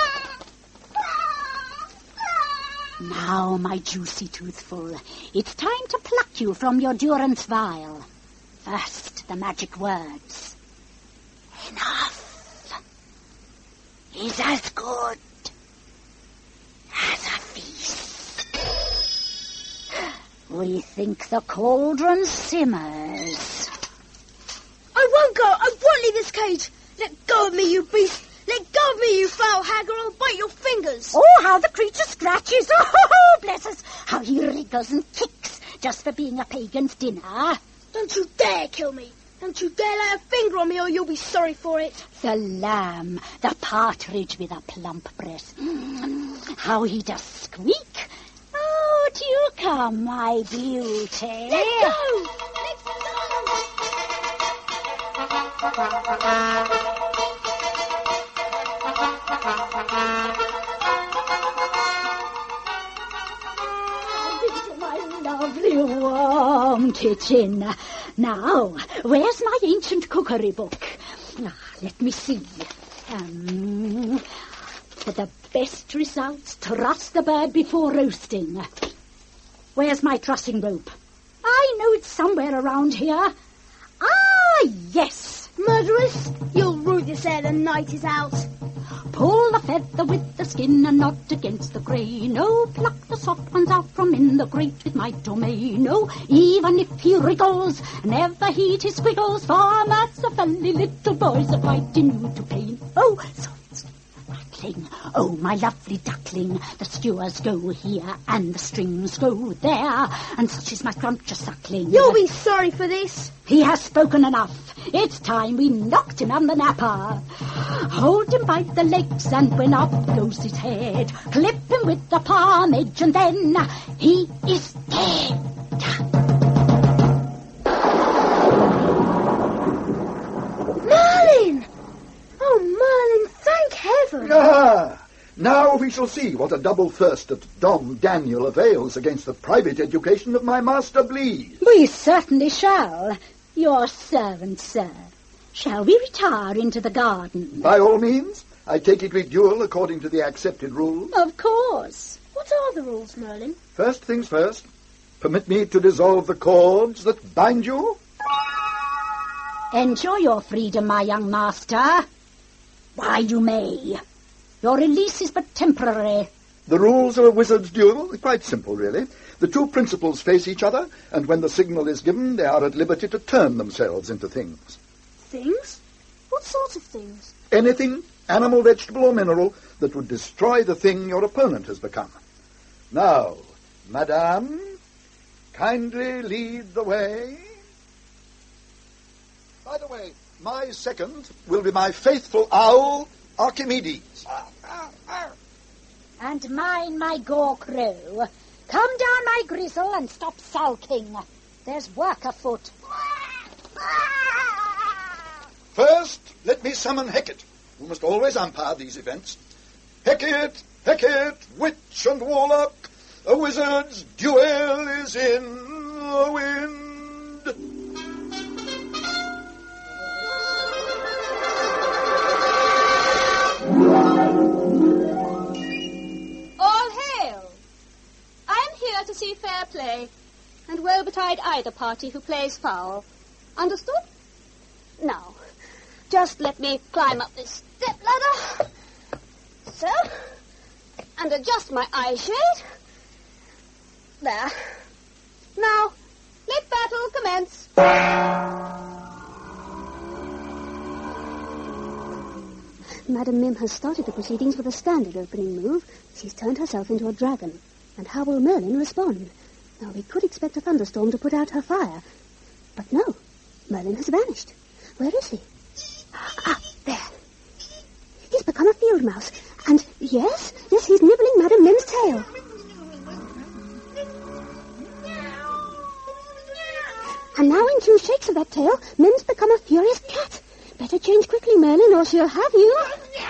Now, my juicy toothful, it's time to pluck you from your durance vile. First, the magic words. Enough is as good as a feast. We think the cauldron simmers. I won't go. I won't leave this cage. Let go of me, you beast. Let go of me, you foul hag, or I'll bite your fingers. Oh, how the creature scratches. Oh, bless us. How he wriggles and kicks just for being a pagan's dinner. Don't you dare kill me. Don't you dare lay a finger on me, or you'll be sorry for it. The lamb, the partridge with a plump breast. How he does squeak. Oh, do you come, my beauty? Let go! Let go! My lovely warm kitchen. Now, where's my ancient cookery book? Let me see. For the best results, truss the bird before roasting. Where's my trussing rope? I know it's somewhere around here. Ah, yes. Murderess, you'll rue this ere the night is out. Pull the feather with the skin and not against the grain. Oh, pluck the soft ones out from in the grate with my domain. Oh, even if he wriggles, never heed his squiggles, for mercifully little boys are fighting you to pain. Oh, so rattling. Oh, my lovely duckling, the skewers go here and the strings go there, and such is my scrumptious suckling. You'll be sorry for this. He has spoken enough. It's time we knocked him on the napper. Hold him by the legs, and when up goes his head, clip him with the palm edge, and then he is dead. Merlin! Oh, Merlin, thank heaven! Ah! Now we shall see what a double thirst at Dom Daniel avails against the private education of my master Blease. We certainly shall. Your servant, sir. Shall we retire into the garden? By all means. I take it we duel according to the accepted rules. Of course. What are the rules, Merlin? First things first. Permit me to dissolve the cords that bind you. Enjoy your freedom, my young master. Why, you may. Your release is but temporary. The rules of a wizard's duel are quite simple, really. The two principals face each other, and when the signal is given, they are at liberty to turn themselves into things. Things? What sort of things? Anything, animal, vegetable, or mineral, that would destroy the thing your opponent has become. Now, madame, kindly lead the way. By the way, my second will be my faithful owl, Archimedes. And mine, my gore crow. Come down, my grizzle, and stop sulking. There's work afoot. First, let me summon Hecate, who must always umpire these events. Hecate, Hecate, witch and warlock, a wizard's duel is in the wind. All hail! I am here to see fair play, and woe betide either party who plays foul. Understood? Now, just let me climb up this step ladder. So. And adjust my eye shade. There. Now, let battle commence. Madam Mim has started the proceedings with a standard opening move. She's turned herself into a dragon. And how will Merlin respond? Now, we could expect a thunderstorm to put out her fire. But no, Merlin has vanished. Where is he? Ah, there. He's become a field mouse. And yes, he's nibbling Madam Mim's tail. And now in 2 shakes of that tail, Mim's become a furious cat. Better change quickly, Merlin, or she'll have you.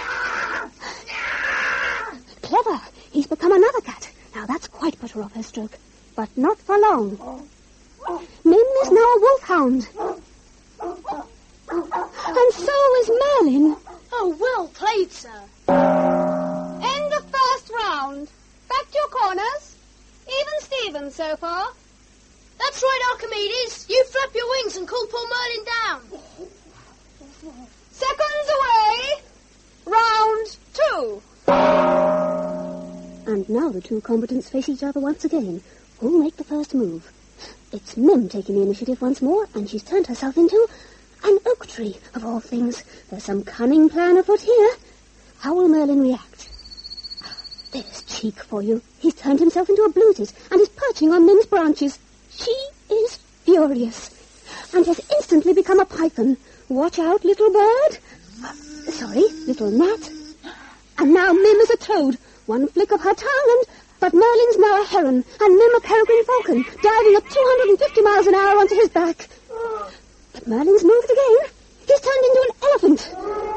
Clever. He's become another cat. Now that's quite put her off her stroke. But not for long. Mim is now a wolfhound. And so is Merlin. Oh, well played, sir. End of first round. Back to your corners. Even Stevens so far. That's right, Archimedes. You flap your wings and call poor Merlin down. Seconds away. Round 2. And now the two combatants face each other once again. Who'll make the first move? It's Mim taking the initiative once more, and she's turned herself into an oak tree, of all things. There's some cunning plan afoot here. How will Merlin react? There's cheek for you. He's turned himself into a bluetit and is perching on Mim's branches. She is furious and has instantly become a python. Watch out, little bird. Little gnat. And now Mim is a toad. One flick of her tongue but Merlin's now a heron, and Mim a peregrine falcon, diving at 250 miles an hour onto his back. But Merlin's moved again. He's turned into an elephant.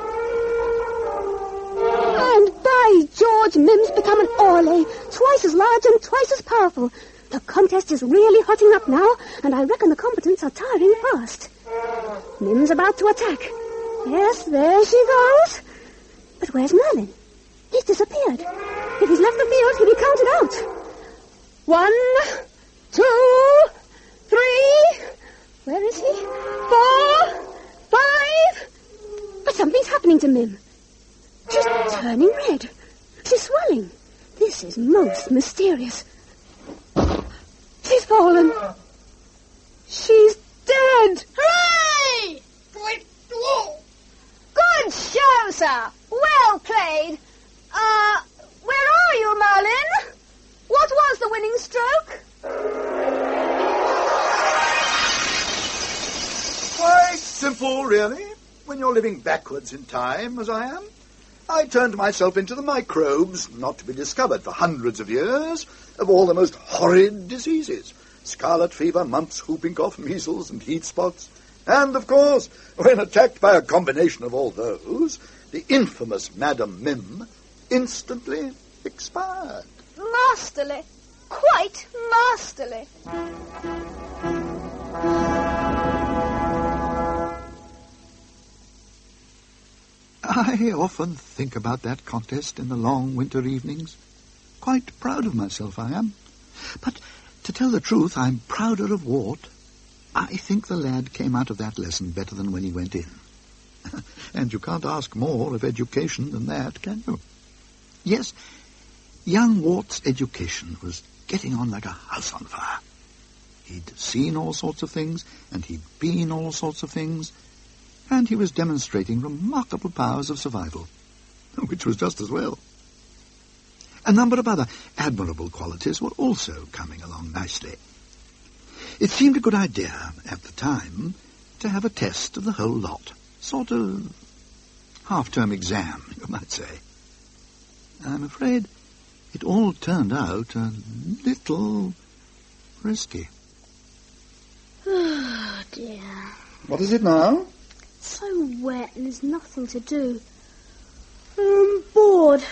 And by George, Mim's become an orlay, twice as large and twice as powerful. The contest is really hotting up now, and I reckon the combatants are tiring fast. Mim's about to attack. Yes, there she goes. But where's Merlin? He's disappeared. If he's left the field, he'll be counted out. 1, 2, 3. Where is he? 4, 5. But something's happening to Mim. She's turning red. She's swelling. This is most mysterious. She's fallen. She's dead. Hooray! Good show, sir. Well played. Where are you, Merlin? What was the winning stroke? Quite simple, really. When you're living backwards in time, as I am, I turned myself into the microbes, not to be discovered for hundreds of years, of all the most horrid diseases. Scarlet fever, mumps, whooping cough, measles, and heat spots. And, of course, when attacked by a combination of all those, the infamous Madame Mim instantly expired. Masterly. Quite masterly. I often think about that contest in the long winter evenings. Quite proud of myself, I am. But, to tell the truth, I'm prouder of Wart. I think the lad came out of that lesson better than when he went in. And you can't ask more of education than that, can you? Yes, young Wart's education was getting on like a house on fire. He'd seen all sorts of things, and he'd been all sorts of things, and he was demonstrating remarkable powers of survival, which was just as well. A number of other admirable qualities were also coming along nicely. It seemed a good idea, at the time, to have a test of the whole lot. Sort of half-term exam, you might say. I'm afraid it all turned out a little risky. Oh, dear. What is it now? It's so wet and there's nothing to do. I'm bored.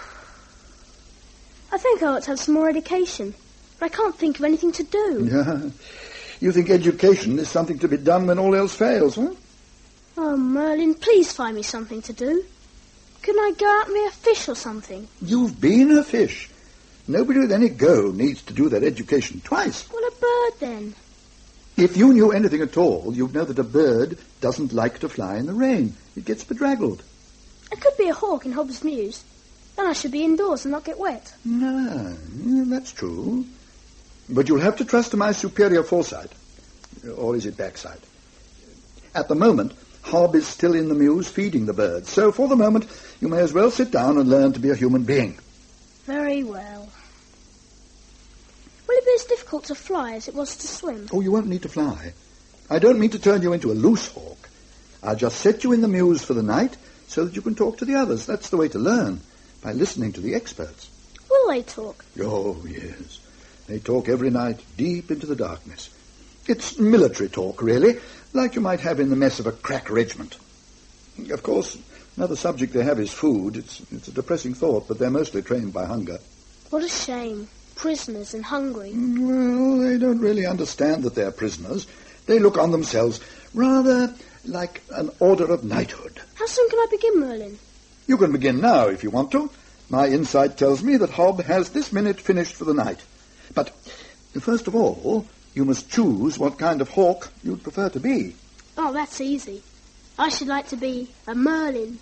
I think I ought to have some more education, but I can't think of anything to do. Yeah. You think education is something to be done when all else fails, huh? Oh, Merlin, please find me something to do. Couldn't I go out and be a fish or something? You've been a fish. Nobody with any go needs to do their education twice. Well, a bird, then. If you knew anything at all, you'd know that a bird doesn't like to fly in the rain. It gets bedraggled. I could be a hawk in Hobbs Mews. Then I should be indoors and not get wet. No, that's true. But you'll have to trust to my superior foresight. Or is it backside? At the moment, Hob is still in the mews feeding the birds. So for the moment, you may as well sit down and learn to be a human being. Very well. Will it be as difficult to fly as it was to swim? Oh, you won't need to fly. I don't mean to turn you into a loose hawk. I'll just set you in the mews for the night so that you can talk to the others. That's the way to learn, by listening to the experts. Will they talk? Oh, yes. They talk every night, deep into the darkness. It's military talk, really, like you might have in the mess of a crack regiment. Of course, another subject they have is food. It's a depressing thought, but they're mostly trained by hunger. What a shame. Prisoners and hungry. Well, they don't really understand that they're prisoners. They look on themselves rather like an order of knighthood. How soon can I begin, Merlin? You can begin now, if you want to. My insight tells me that Hob has this minute finished for the night. But, first of all, you must choose what kind of hawk you'd prefer to be. Oh, that's easy. I should like to be a Merlin.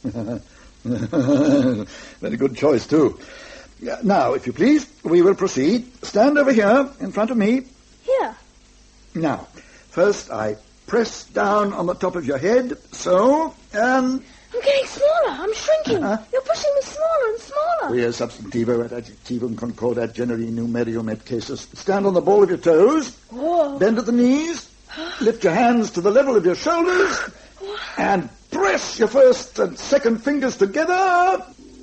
Very good choice, too. Now, if you please, we will proceed. Stand over here, in front of me. Here. Now, first I press down on the top of your head, so, and... I'm getting smaller. I'm shrinking. You're pushing me smaller and smaller. Via substantivo et adjectivum concordat generi numerium et casus. Stand on the ball of your toes. Whoa. Bend at the knees. Lift your hands to the level of your shoulders. And press your first and second fingers together.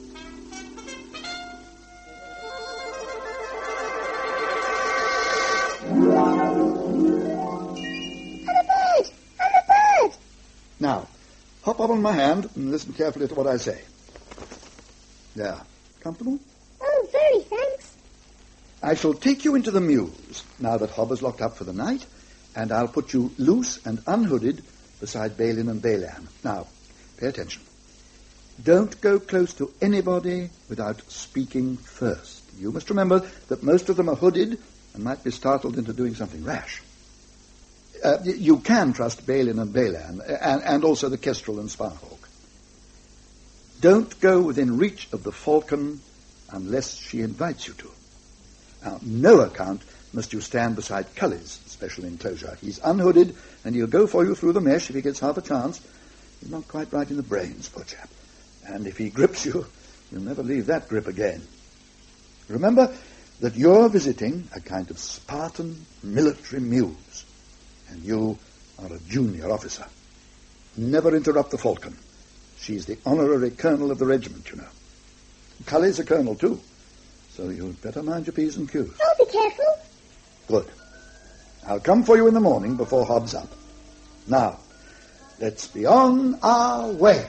Now, hop up on my hand and listen carefully to what I say. There. Comfortable? Oh, very, thanks. I shall take you into the mews, now that Hob is locked up for the night, and I'll put you loose and unhooded beside Balin and Balan. Now, pay attention. Don't go close to anybody without speaking first. You must remember that most of them are hooded and might be startled into doing something rash. You can trust Balin and Balan, and also the Kestrel and Sparhawk. Don't go within reach of the falcon unless she invites you to. On no account must you stand beside Cully's special enclosure. He's unhooded, and he'll go for you through the mesh if he gets half a chance. He's not quite right in the brains, poor chap. And if he grips you, you'll never leave that grip again. Remember that you're visiting a kind of Spartan military muse, and you are a junior officer. Never interrupt the falcon. She's the honorary colonel of the regiment, you know. Cully's a colonel, too, so you'd better mind your P's and Q's. I'll be careful. Good. I'll come for you in the morning before Hobbs up. Now, let's be on our way.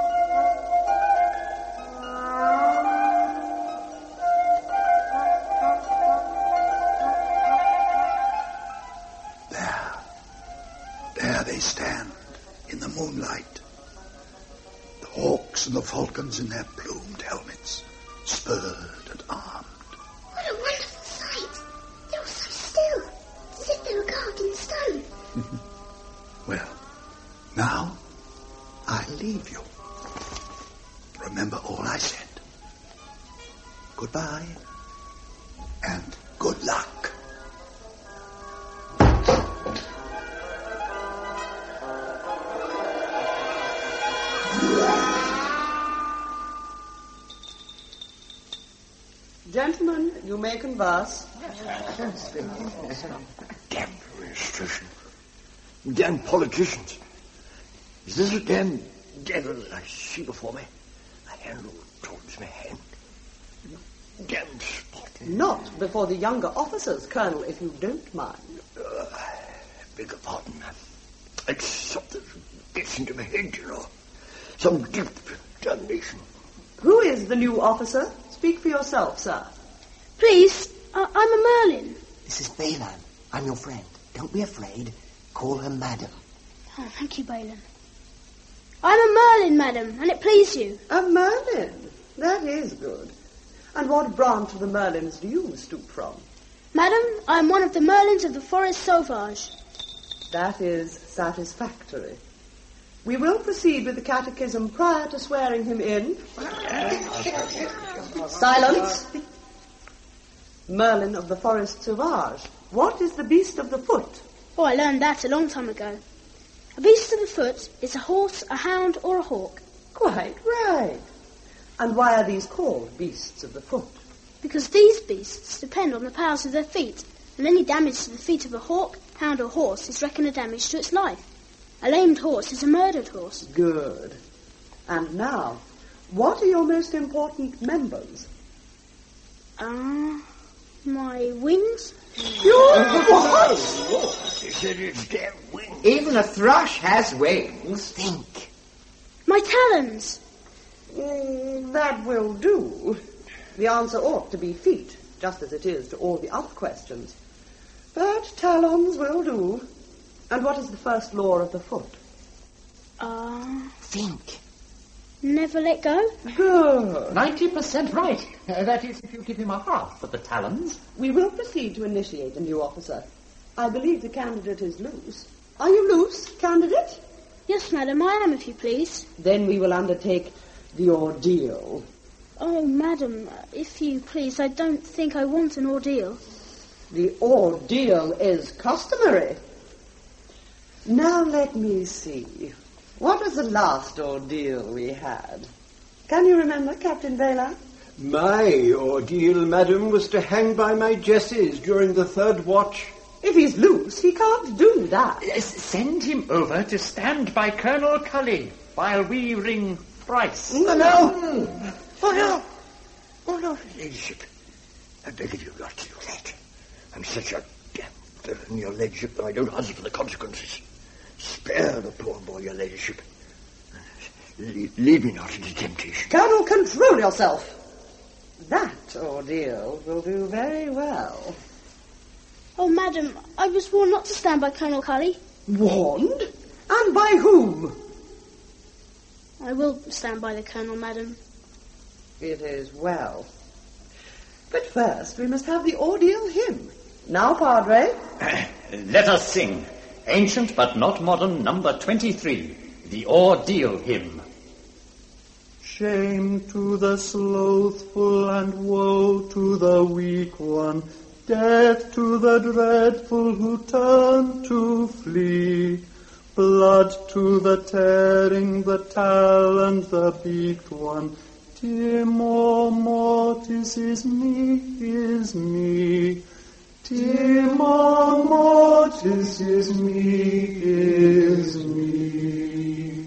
There they stand in the moonlight. The hawks and the falcons in their plumed helmets, spurred and armed. What a wonderful sight. They were so still, as if they were carved in stone. Well, now I leave you. Remember all I said. Goodbye and good luck. Gentlemen, you may converse. Damn administration. Damn politicians. Is this a damn devil I see before me? A hand towards my hand. Damn spot. Not before the younger officers, Colonel, if you don't mind. Beg your pardon, ma'am. It's something that gets into my head, you know. Some deep damnation. Who is the new officer? Speak for yourself, sir. Please, I'm a Merlin. This is Balin. I'm your friend. Don't be afraid. Call her Madam. Oh, thank you, Balin. I'm a Merlin, madam, and it please you. A Merlin? That is good. And what branch of the Merlins do you stoop from? Madam, I am one of the Merlins of the Forest Sauvage. That is satisfactory. We will proceed with the catechism prior to swearing him in. Silence. Merlin of the Forest Sauvage. What is the beast of the foot? Oh, I learned that a long time ago. A beast of the foot is a horse, a hound, or a hawk. Quite right. And why are these called beasts of the foot? Because these beasts depend on the powers of their feet, and any damage to the feet of a hawk, hound, or horse is reckoned a damage to its life. A lamed horse is a murdered horse. Good. And now, what are your most important members? My wings? What? He said it's damn wings. Even a thrush has wings. Think. My talons. That will do. The answer ought to be feet, just as it is to all the other questions. But talons will do. And what is the first law of the foot? Think. Never let go? Good. 90% right. That is, if you give him a half of the talons. We will proceed to initiate a new officer. I believe the candidate is loose. Are you loose, candidate? Yes, madam, I am, if you please. Then we will undertake the ordeal. Oh, madam, if you please, I don't think I want an ordeal. The ordeal is customary. Now let me see. What was the last ordeal we had? Can you remember, Captain Balin? My ordeal, madam, was to hang by my jesses during the third watch. If he's loose, he can't do that. Send him over to stand by Colonel Cully while we ring thrice. No. Oh, no. Oh, no, ladyship. I beg of you not to do that. I'm such a damn villain, your ladyship, that I don't answer for the consequences. Spare the poor boy, your ladyship. Lead me not into temptation. Colonel, control yourself. That ordeal will do very well. Oh, madam, I was warned not to stand by Colonel Cully. Warned? And by whom? I will stand by the Colonel, madam. It is well. But first we must have the ordeal hymn. Now, Padre. Let us sing. Ancient but not modern, number 23, the Ordeal Hymn. Shame to the slothful and woe to the weak one, death to the dreadful who turn to flee. Blood to the tearing, the talon, the beaked one. Timor mortis is me. Timor mortis is me.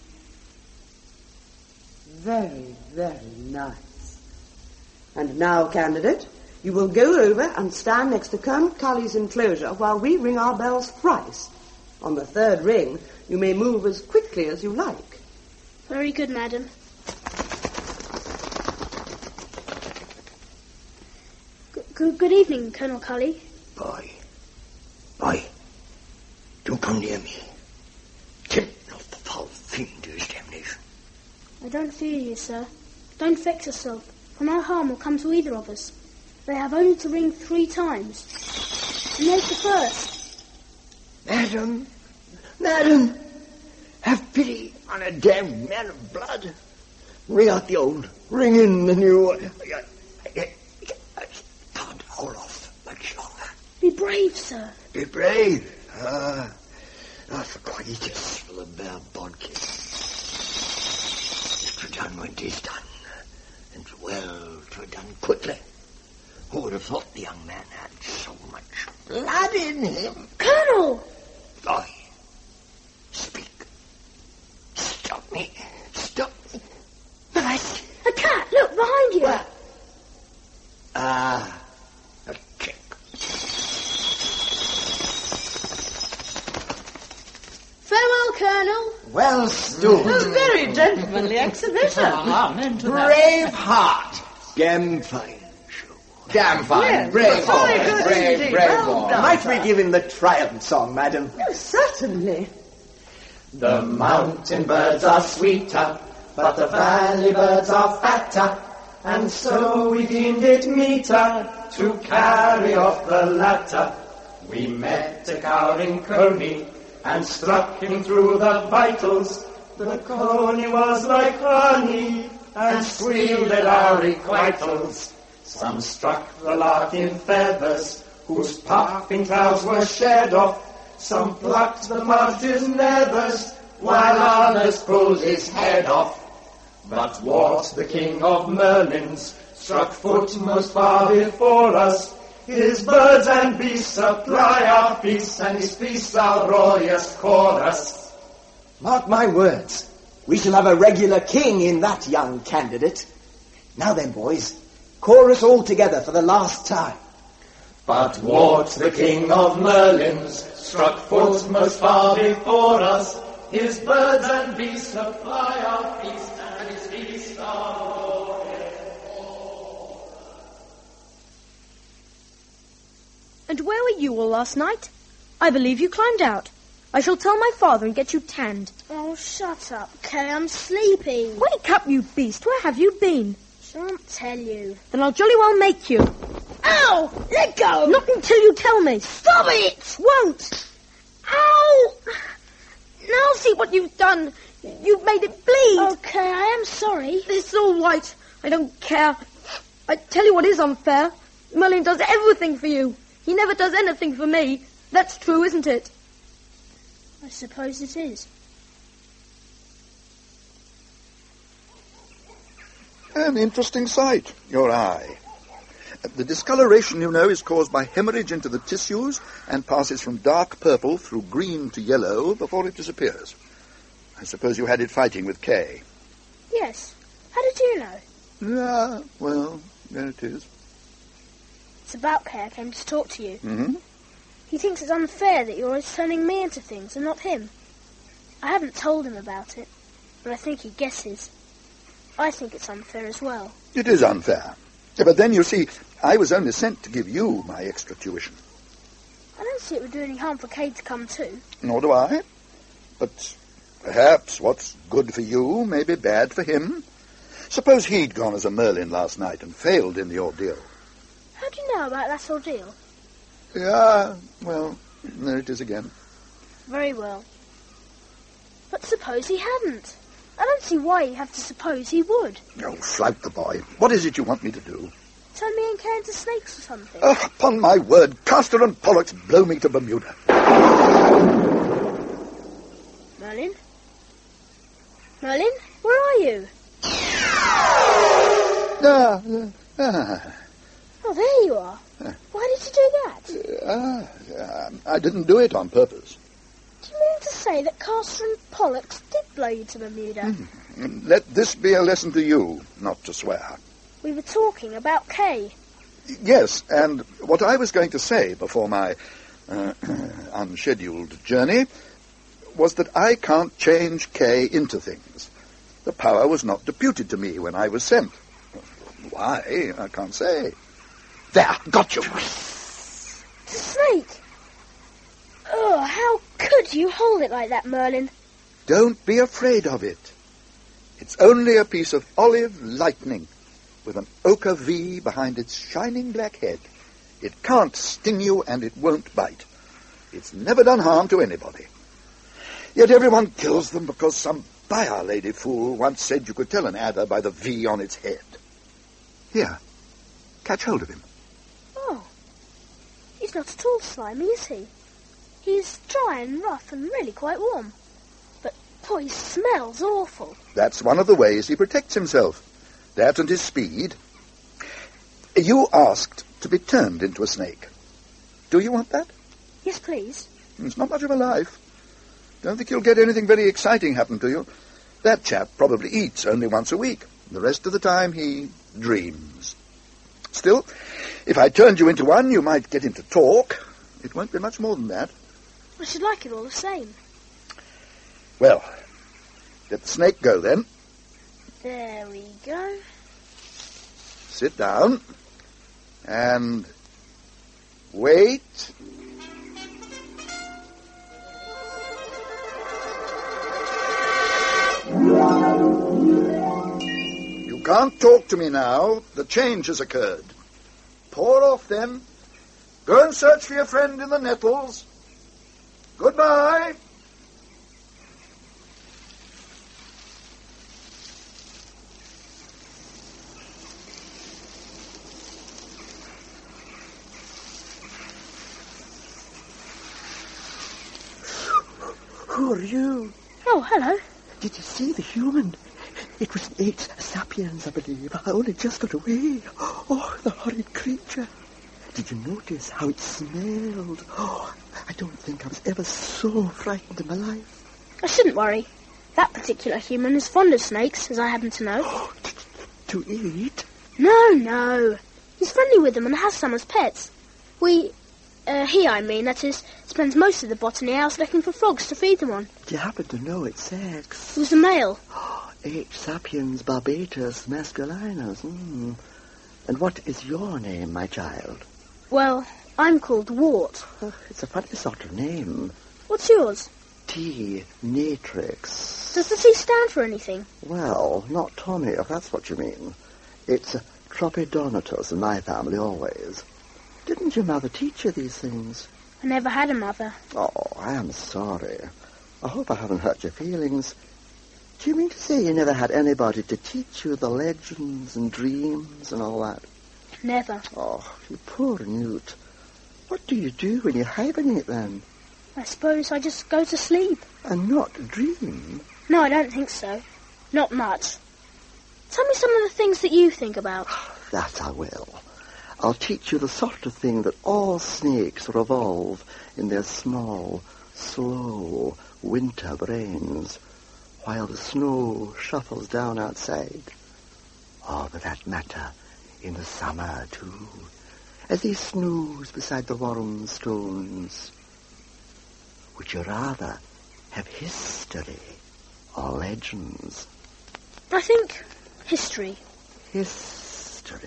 Very, very nice. And now, candidate, you will go over and stand next to Colonel Cully's enclosure while we ring our bells thrice. On the third ring, you may move as quickly as you like. Very good, madam. Good evening, Colonel Cully. Boy, don't come near me. Tempt not the foul fiend to his damnation. I don't fear you, sir. Don't vex yourself, for no harm will come to either of us. They have only to ring 3 times. And there's the first. Madam, have pity on a damned man of blood. Ring out the old, ring in the new. I can't hold off much longer. Be brave, sir. Be brave? For quietus for the bare bodkin. If 'twere done when 'tis done, and well 'twere done quickly. Who would have thought the young man had so much blood in him? Colonel! Boy, speak. Stop me. But a cat! Look, behind you! What? A chick. Farewell, Colonel. Well stood. A very gentlemanly exhibition. Brave heart. Damn fine. Damn fine. Yes, brave very boy. good Brave indeed. boy. Well done, Might sir. we give him the triumph song, madam? Oh, certainly. The mountain birds are sweeter, but the valley birds are fatter, and so we deemed it meeter to carry off the latter. We met a cowering coney, and struck him through the vitals. The coney was like honey, and squealed at our requitals. Some struck the lark in feathers, whose puffing clouds were shed off. Some plucked the partridge's nethers, while others pulled his head off. But Wart, the king of Merlins, struck foot most far before us. His birds and beasts supply our feasts, and his feasts our royous chorus. Mark my words, we shall have a regular king in that young candidate. Now then, boys, chorus all together for the last time. But Wart, the king of Merlins, struck foot most far before us. His birds and beasts supply our feast, and his feasts are royous. And where were you all last night? I believe you climbed out. I shall tell my father and get you tanned. Oh, shut up, Kay. I'm sleepy. Wake up, you beast. Where have you been? Shan't tell you. Then I'll jolly well make you. Ow! Let go! Not until you tell me. Stop it! Won't. Ow! Now see what you've done. You've made it bleed. Okay, I am sorry. It's all right. I don't care. I tell you what is unfair. Merlin does everything for you. He never does anything for me. That's true, isn't it? I suppose it is. An interesting sight, your eye. The discoloration, you know, is caused by hemorrhage into the tissues and passes from dark purple through green to yellow before it disappears. I suppose you had it fighting with Kay. Yes. How did you know? Ah, well, there it is. It's about Kay I came to talk to you. Mm-hmm. He thinks it's unfair that you're always turning me into things and not him. I haven't told him about it, but I think he guesses. I think it's unfair as well. It is unfair. But then, you see, I was only sent to give you my extra tuition. I don't see it would do any harm for Kay to come too. Nor do I. But perhaps what's good for you may be bad for him. Suppose he'd gone as a Merlin last night and failed in the ordeal. How do you know about that ordeal? Yeah, well, there it is again. Very well. But suppose he hadn't? I don't see why you have to suppose he would. Oh, flout the boy. What is it you want me to do? Turn me and Kay into snakes or something. Upon my word, Castor and Pollux blow me to Bermuda. Merlin? Merlin, where are you? Oh, there you are. Why did you do that? I didn't do it on purpose. Do you mean to say that Castor and Pollux did blow you to Bermuda? Let this be a lesson to you, not to swear. We were talking about Kay. Yes, and what I was going to say before my unscheduled journey was that I can't change Kay into things. The power was not deputed to me when I was sent. Why? I can't say. There, got you. It's a snake. Oh, how could you hold it like that, Merlin? Don't be afraid of it. It's only a piece of olive lightning with an ochre V behind its shining black head. It can't sting you and it won't bite. It's never done harm to anybody. Yet everyone kills them because some byre lady fool once said you could tell an adder by the V on its head. Here, catch hold of him. Oh, he's not at all slimy, is he? He's dry and rough and really quite warm. But, boy, he smells awful. That's one of the ways he protects himself. That and his speed. You asked to be turned into a snake. Do you want that? Yes, please. It's not much of a life. Don't think you'll get anything very exciting happen to you. That chap probably eats only once a week. The rest of the time he dreams. Still, if I turned you into one, you might get him to talk. It won't be much more than that. I should like it all the same. Well, let the snake go then. There we go. Sit down. And wait. You can't talk to me now. The change has occurred. Pour off then. Go and search for your friend in the nettles. Goodbye. Who are you? Oh, hello. Did you see the human? It was an H. sapiens, I believe. I only just got away. Oh, the horrid creature. Did you notice how it smelled? Oh, I don't think I was ever so frightened in my life. I shouldn't worry. That particular human is fond of snakes, as I happen to know. To eat? No. He's friendly with them and has some as pets. He, that is, spends most of the botany hours looking for frogs to feed them on. Do you happen to know its sex? It was a male. H. sapiens barbatus masculinus. And what is your name, my child? Well, I'm called Wart. It's a funny sort of name. What's yours? T. Natrix. Does the T stand for anything? Well, not Tommy, if that's what you mean. It's Tropidonatus in my family always. Didn't your mother teach you these things? I never had a mother. Oh, I am sorry. I hope I haven't hurt your feelings. Do you mean to say you never had anybody to teach you the legends and dreams and all that? Never. Oh, you poor newt. What do you do when you hibernate then? I suppose I just go to sleep. And not dream? No, I don't think so. Not much. Tell me some of the things that you think about. That I will. I'll teach you the sort of thing that all snakes revolve in their small, slow, winter brains, while the snow shuffles down outside. Or, for that matter, in the summer, too, as they snooze beside the warm stones. Would you rather have history or legends? I think history. History.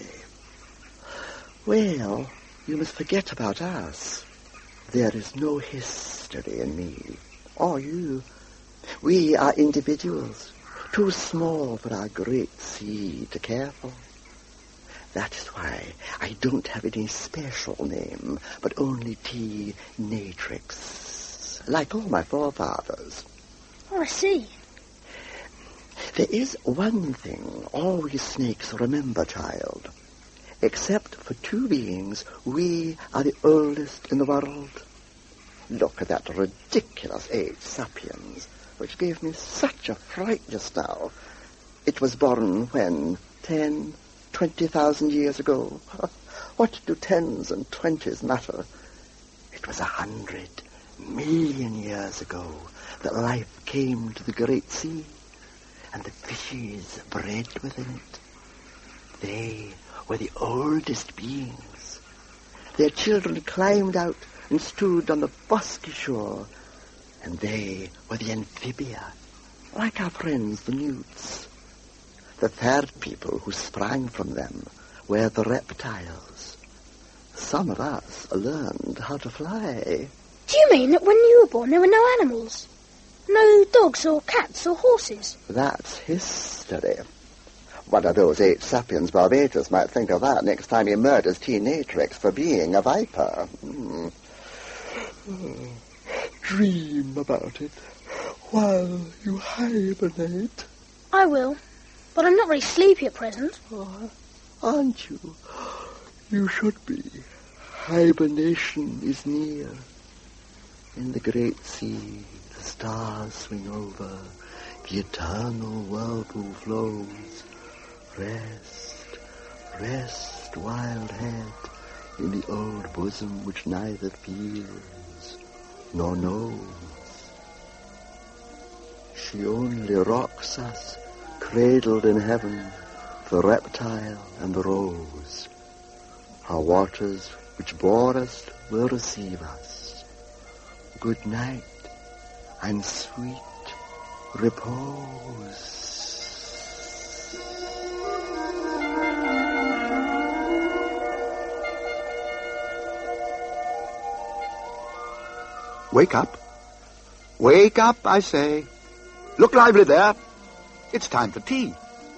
Well, you must forget about us. There is no history in me, or you. We are individuals, too small for our great sea to care for. That is why I don't have any special name, but only T. Natrix, like all my forefathers. Oh, I see. There is one thing all we snakes remember, child. Except for two beings, we are the oldest in the world. Look at that ridiculous age, Sapiens, which gave me such a fright just now. It was born when? 10, 20,000 years ago. What do 10s and 20s matter? It was 100 million years ago that life came to the great sea, and the fishes bred within it. They were the oldest beings. Their children climbed out and stood on the bosky shore, and they were the amphibia, like our friends the newts. The third people who sprang from them were the reptiles. Some of us learned how to fly. Do you mean that when you were born there were no animals? No dogs or cats or horses? That's history. One of those 8 sapiens Barbados might think of that next time he murders teenatrix for being a viper. Dream about it while you hibernate. I will, but I'm not very sleepy at present. Oh, aren't you? You should be. Hibernation is near. In the great sea, the stars swing over, the eternal whirlpool flows. Rest, rest, wild head, in the old bosom which neither feels nor knows. She only rocks us, cradled in heaven, the reptile and the rose. Her waters which bore us will receive us. Good night and sweet repose. Wake up. Wake up, I say. Look lively there. It's time for tea.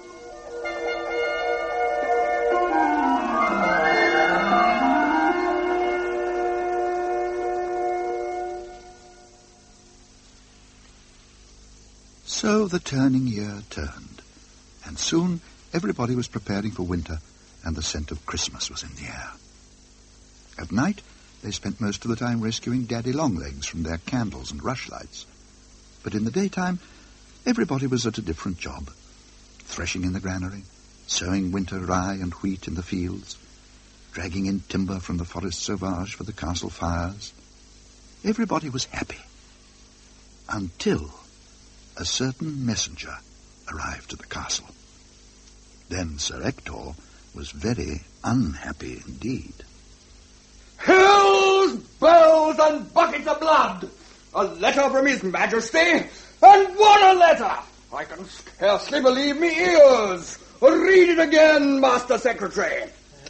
So the turning year turned, and soon everybody was preparing for winter, and the scent of Christmas was in the air. At night, they spent most of the time rescuing Daddy Longlegs from their candles and rushlights. But in the daytime, everybody was at a different job. Threshing in the granary, sowing winter rye and wheat in the fields, dragging in timber from the forest sauvage for the castle fires. Everybody was happy. Until a certain messenger arrived at the castle. Then Sir Ector was very unhappy indeed. Hills, bells, and buckets of blood! A letter from His Majesty, and what a letter! I can scarcely believe me ears. Read it again, Master Secretary.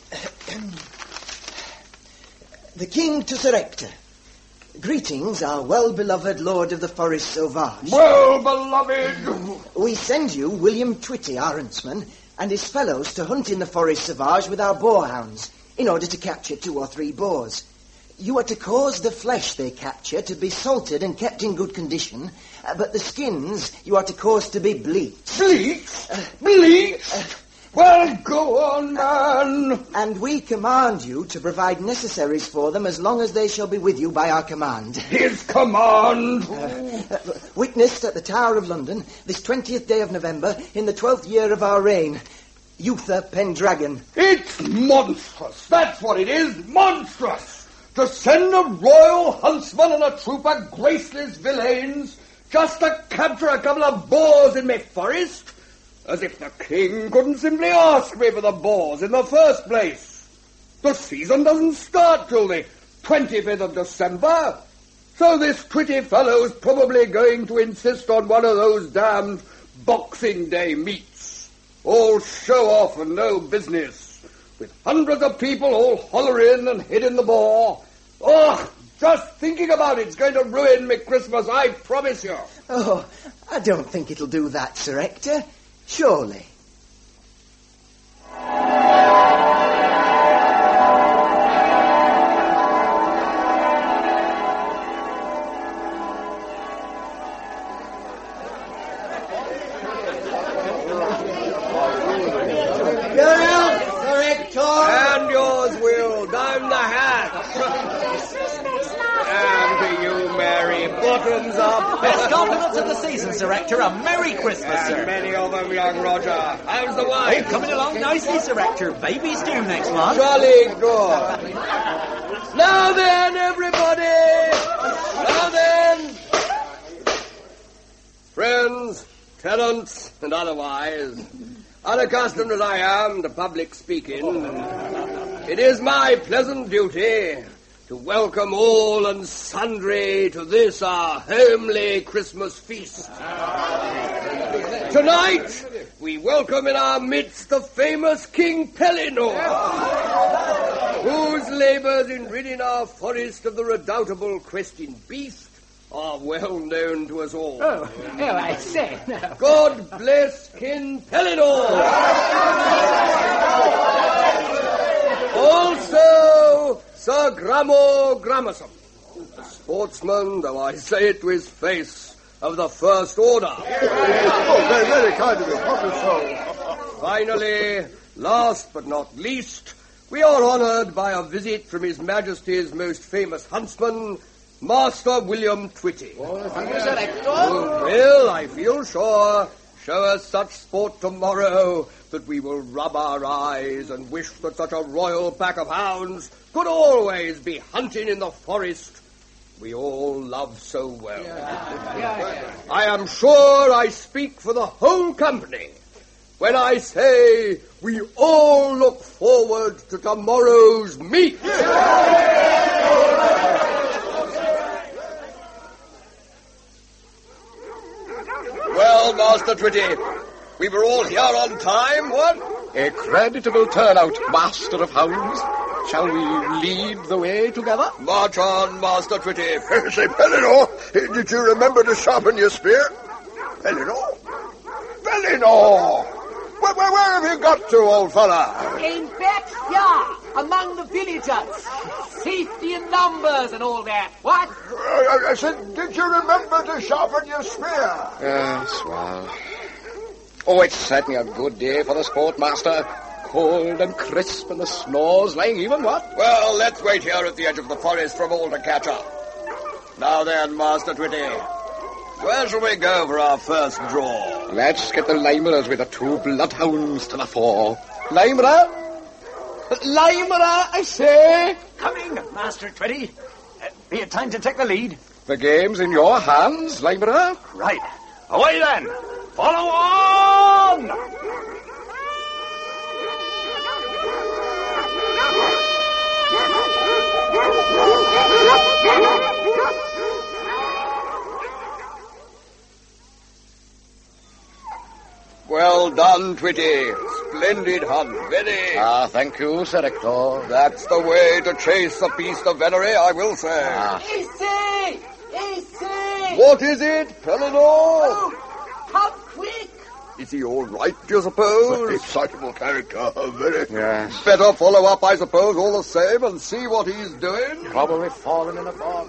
The King to Sir Ector. Greetings, our well-beloved Lord of the Forest Sauvage. Well-beloved! We send you William Twitty, our huntsman, and his fellows to hunt in the Forest Sauvage with our boarhounds, in order to capture 2 or 3 boars. You are to cause the flesh they capture to be salted and kept in good condition, but the skins you are to cause to be bleached. Bleached? Bleached? Well, go on, man. And we command you to provide necessaries for them as long as they shall be with you by our command. His command? Witnessed at the Tower of London, this 20th day of November, in the 12th year of our reign. Uther Pendragon. It's monstrous. That's what it is. Monstrous. To send a royal huntsman and a troop of graceless villains just to capture a couple of boars in my forest? As if the king couldn't simply ask me for the boars in the first place. The season doesn't start till the 25th of December. So this pretty fellow's probably going to insist on one of those damned Boxing Day meets. All show-off and no business, with hundreds of people all hollering and hitting the boar. Oh, just thinking about it's going to ruin me Christmas, I promise you. Oh, I don't think it'll do that, Sir Ector. Surely. And to you, Mary Bottoms, our Best compliments of the season, Sir Hector. A Merry Christmas, sir. And many of them, young Roger. How's the wine? Oh, coming along nicely, Sir Hector. Baby's due next month. Jolly good. Now then, everybody. Now then. Friends, tenants, and otherwise, unaccustomed as I am to public speaking, it is my pleasant duty to welcome all and sundry to this our homely Christmas feast. Tonight, we welcome in our midst the famous King Pellinore, whose labours in ridding our forest of the redoubtable Questing Beast are well known to us all. Oh, I say. No. God bless King Pellinore! Also, Sir Gramo Gramerson, a sportsman, though I say it to his face, of the First Order. Oh, very, very kind of you. Proper soul. Finally, last but not least, we are honoured by a visit from His Majesty's most famous huntsman, Master William Twitty. Thank you, Sir Hector. Who will, I feel sure, show us such sport tomorrow that we will rub our eyes and wish that such a royal pack of hounds could always be hunting in the forest we all love so well. I am sure I speak for the whole company when I say we all look forward to tomorrow's meet. Well, Master Twitty, we were all here on time, what? A creditable turnout, Master of Hounds. Shall we lead the way together? March on, Master Twitty. Say, Pellinore, did you remember to sharpen your spear? Pellinore? Pellinore! Where have you got to, old fella? In backyard, among the villagers. Safety in numbers and all that. What? I said, did you remember to sharpen your spear? Yes, well. Oh, it's certainly a good day for the sport, Master. Cold and crisp and the snow's lying even, what? Well, let's wait here at the edge of the forest for them all to catch up. Now then, Master Twitty, where shall we go for our first draw? Let's get the limerers with the two bloodhounds to the fore. Limerer? Limerer, I say! Coming, Master Twitty. Be it time to take the lead. The game's in your hands, Limerer. Right. Away then. Follow on! Well done, Twitty. Splendid hunt, very. Ah, thank you, Sir Hector. That's the way to chase a beast of venery, I will say. Easy! Easy! What is it, Pellinore? Oh, come quick! Is he all right, do you suppose? Excitable character, very. Yes. Better follow up, I suppose, all the same, and see what he's doing. Probably fallen in a fog.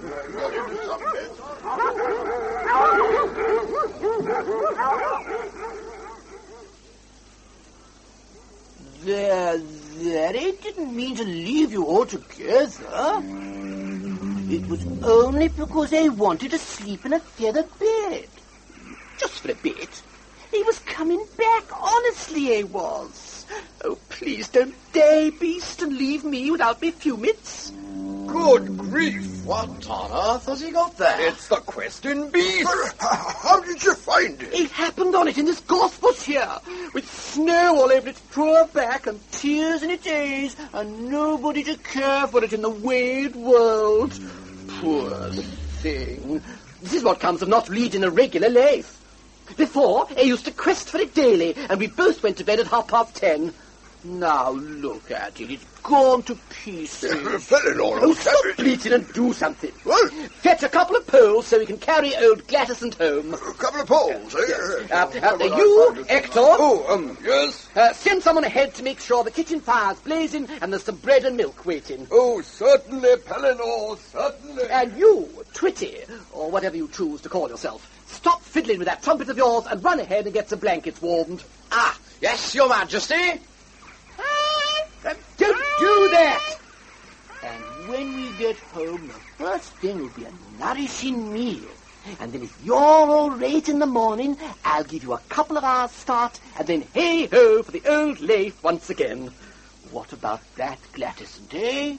There, I didn't mean to leave you all together. It was only because I wanted to sleep in a feather bed. Just for a bit. He was coming back, honestly I was. Oh, please don't die, beast, and leave me without me few mitts. Good grief. What on earth has he got there? It's the Questing Beast. How did you find it? It happened on it in this gorse bush here, with snow all over its poor back and tears in its eyes, and nobody to care for it in the wide world. Poor thing. This is what comes of not leading a regular life. Before, I used to quest for it daily, and we both went to bed at 10:30. Now look at it. It's gone to pieces. Oh, stop bleating and do something. What? Fetch a couple of poles so we can carry old Glatterson home. A couple of poles, eh? You, Hector. Oh, yes? Send someone ahead to make sure the kitchen fire's blazing and there's some bread and milk waiting. Oh, certainly, Pellinore, certainly. And you, Twitty, or whatever you choose to call yourself, stop fiddling with that trumpet of yours and run ahead and get some blankets warmed. Ah, yes, Your Majesty. Don't do that! And when we get home, the first thing will be a nourishing meal. And then if you're all right in the morning, I'll give you a couple of hours' start, and then hey-ho for the old Leif once again. What about that, Glatterson, eh?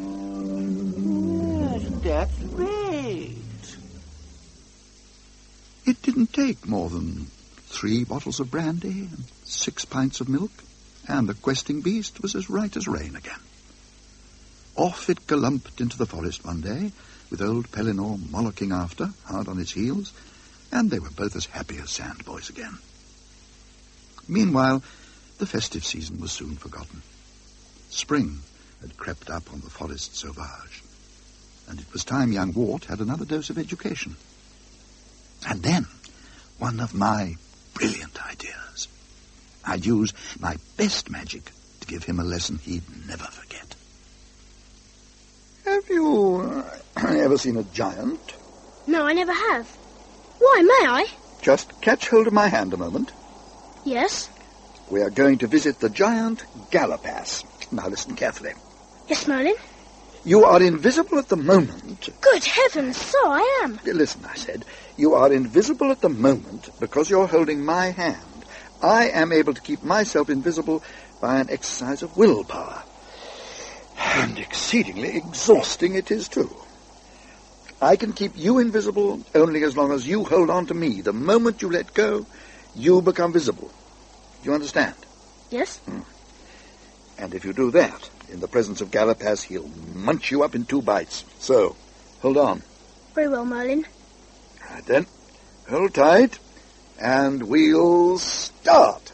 Yes, that's right. It didn't take more than 3 bottles of brandy and 6 pints of milk, and the questing beast was as right as rain again. Off it galumped into the forest one day, with old Pellinore mollocking after, hard on its heels, and they were both as happy as sandboys again. Meanwhile, the festive season was soon forgotten. Spring had crept up on the forest sauvage, and it was time young Wart had another dose of education. And then, one of my brilliant ideas. I'd use my best magic to give him a lesson he'd never forget. Have you ever seen a giant? No, I never have. Why, may I? Just catch hold of my hand a moment. Yes? We are going to visit the giant Galapas. Now listen carefully. Yes, Merlin? You are invisible at the moment. Good heavens, so I am. Listen, I said. You are invisible at the moment because you're holding my hand. I am able to keep myself invisible by an exercise of willpower. And exceedingly exhausting it is, too. I can keep you invisible only as long as you hold on to me. The moment you let go, you become visible. Do you understand? Yes. And if you do that, in the presence of Galapas, he'll munch you up in 2 bites. So, hold on. Very well, Merlin. Right then, hold tight, and we'll start.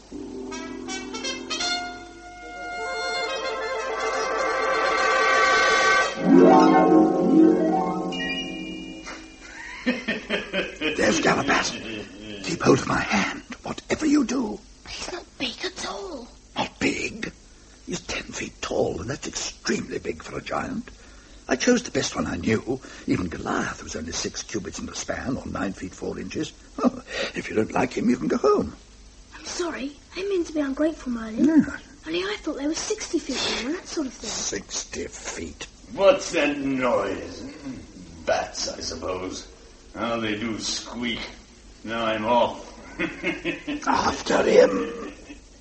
There's Galapas. Keep hold of my hand, whatever you do. He's not big at all. Not big? He's 10 feet tall, and that's extremely big for a giant. I chose the best one I knew. Even Goliath was only 6 cubits in the span, or 9 feet 4 inches. Oh, if you don't like him, you can go home. I'm sorry. I didn't mean to be ungrateful, Merlin. Yeah. Only I thought they were 60 feet long and that sort of thing. 60 feet. What's that noise? Bats, I suppose. How they do squeak. Now I'm off. After him.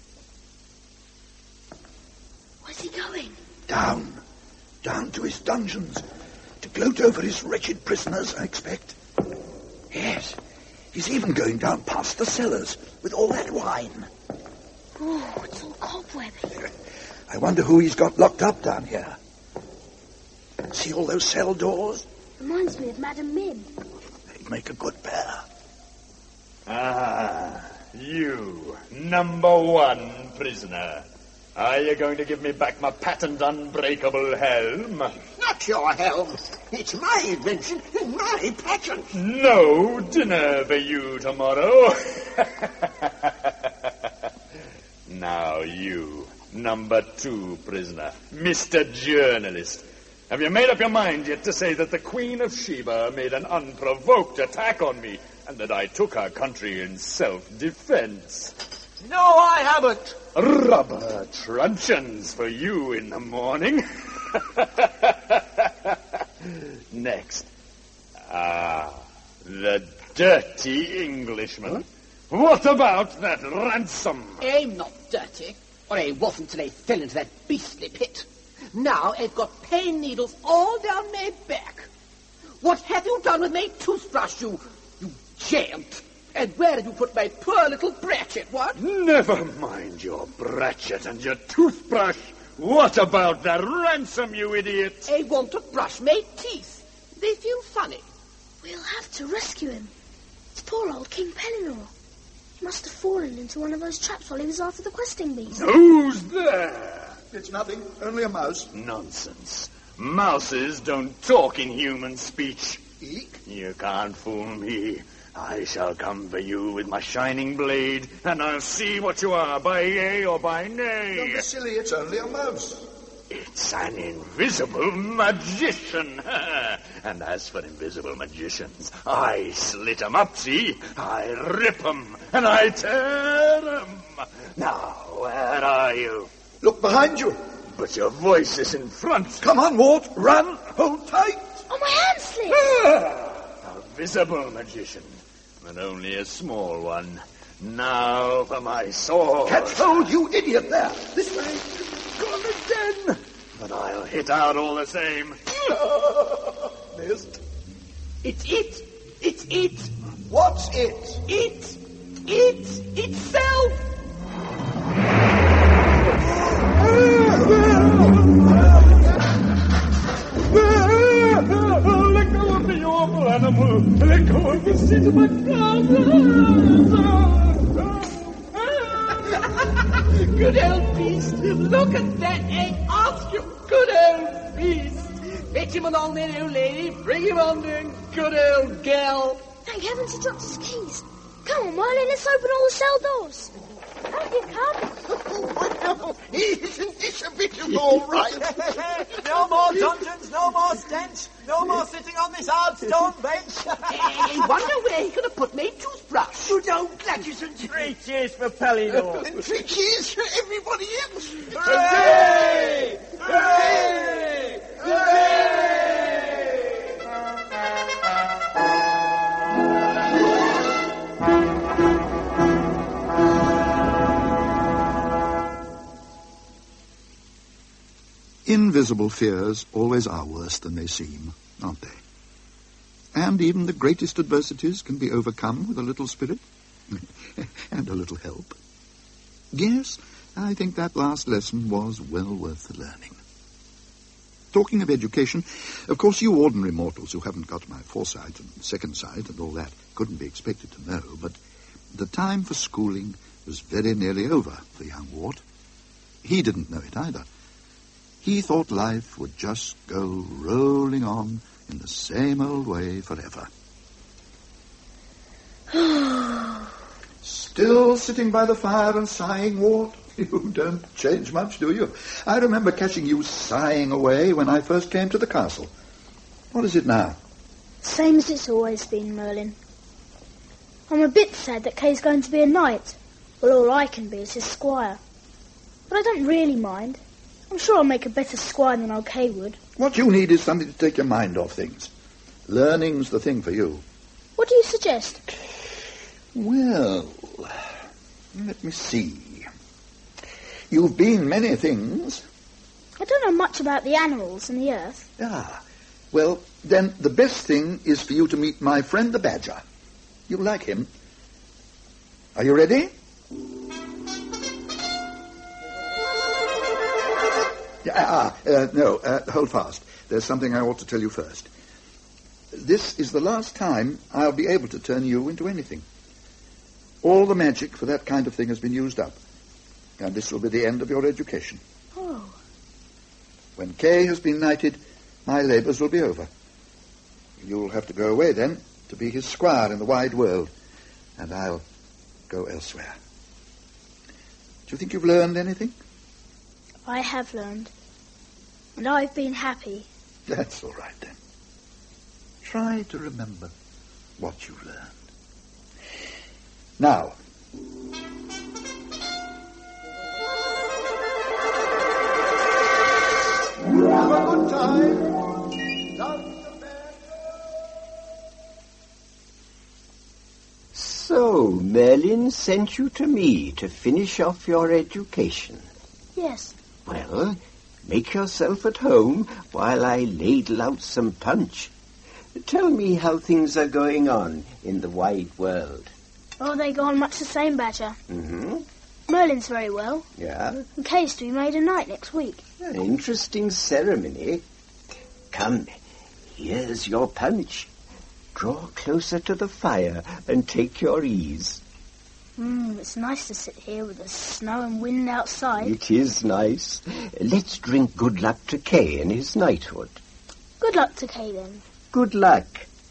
Where's he going? Down to his dungeons. To gloat over his wretched prisoners, I expect. Yes, he's even going down past the cellars with all that wine. Oh, it's all cobwebby. I wonder who he's got locked up down here. See all those cell doors? Reminds me of Madam Mim. They'd make a good pair. Ah, you, #1 prisoner. Are you going to give me back my patent unbreakable helm? Not your helm. It's my invention and my patent. No dinner for you tomorrow. Now you, #2 prisoner, Mr. Journalist. Have you made up your mind yet to say that the Queen of Sheba made an unprovoked attack on me and that I took her country in self-defense? No, I haven't. Rubber truncheons for you in the morning. Next. The dirty Englishman. What about that ransom? I'm not dirty, or I wasn't till I fell into that beastly pit. Now I've got pine needles all down my back. What have you done with my toothbrush, you giant? And where have you put my poor little Bratchet, what? Never mind your Bratchet and your toothbrush. What about the ransom, you idiot? I want to brush my teeth. They feel funny. We'll have to rescue him. It's poor old King Pellinore. He must have fallen into one of those traps while he was after the questing beast. Who's there? It's nothing, only a mouse. Nonsense. Mouses don't talk in human speech. Eek? You can't fool me. I shall come for you with my shining blade, and I'll see what you are, by yea or by nay. Don't be silly, it's only a mouse. It's an invisible magician. And as for invisible magicians, I slit 'em up, see? I rip 'em, and I tear 'em. Now, where are you? Look behind you. but your voice is in front. Come on, Wart, run, hold tight. Oh, my hand slipped. A visible magician, but only a small one. Now for my sword. Catch hold, you idiot there. This way. Gone again. But I'll hit out all the same. Missed. It's it. It's it. What's it? It itself. Let go of the awful animal. Let go of the seat of my Good old beast. Look at that egg. Ask you. Good old beast. Fetch him along then, old lady. Bring him on then. Good old gal. Thank heavens he dropped his keys. Come on, Merlin, let's open all the cell doors. Have you come? Well, isn't this a bit of all right? No more dungeons, no more stench, no more sitting on this hard stone bench. I wonder where he could have put my toothbrush. You don't, Gladys. 3 cheers for Pellinor. And 3 cheers for everybody else. Hooray! Hooray! Hooray! Invisible fears always are worse than they seem, aren't they? And even the greatest adversities can be overcome with a little spirit and a little help. Yes, I think that last lesson was well worth the learning. Talking of education, of course you ordinary mortals who haven't got my foresight and second sight and all that couldn't be expected to know, but the time for schooling was very nearly over for young Wart. He didn't know it either. He thought life would just go rolling on in the same old way forever. Still sitting by the fire and sighing, Wart? You don't change much, do you? I remember catching you sighing away when I first came to the castle. What is it now? Same as it's always been, Merlin. I'm a bit sad that Kay's going to be a knight. Well, all I can be is his squire. But I don't really mind. I'm sure I'll make a better squire than old Kay would. What you need is something to take your mind off things. Learning's the thing for you. What do you suggest? Well, let me see. You've been many things. I don't know much about the animals and the earth. Ah, well, then the best thing is for you to meet my friend the Badger. You'll like him. Are you ready? Hold fast. There's something I ought to tell you first. This is the last time I'll be able to turn you into anything. All the magic for that kind of thing has been used up. And this will be the end of your education. Oh. When Kay has been knighted, my labours will be over. You'll have to go away then to be his squire in the wide world. And I'll go elsewhere. Do you think you've learned anything? I have learned. And I've been happy. That's all right then. Try to remember what you've learned. Now, have a good time. So, Merlin sent you to me to finish off your education. Yes. Well, make yourself at home while I ladle out some punch. Tell me how things are going on in the wide world. Oh, they go on much the same, Badger. Mm-hmm. Merlin's very well. Yeah? And Kay's to be made a knight next week. An interesting ceremony. Come, here's your punch. Draw closer to the fire and take your ease. It's nice to sit here with the snow and wind outside. It is nice. Let's drink good luck to Kay and his knighthood. Good luck to Kay, then. Good luck.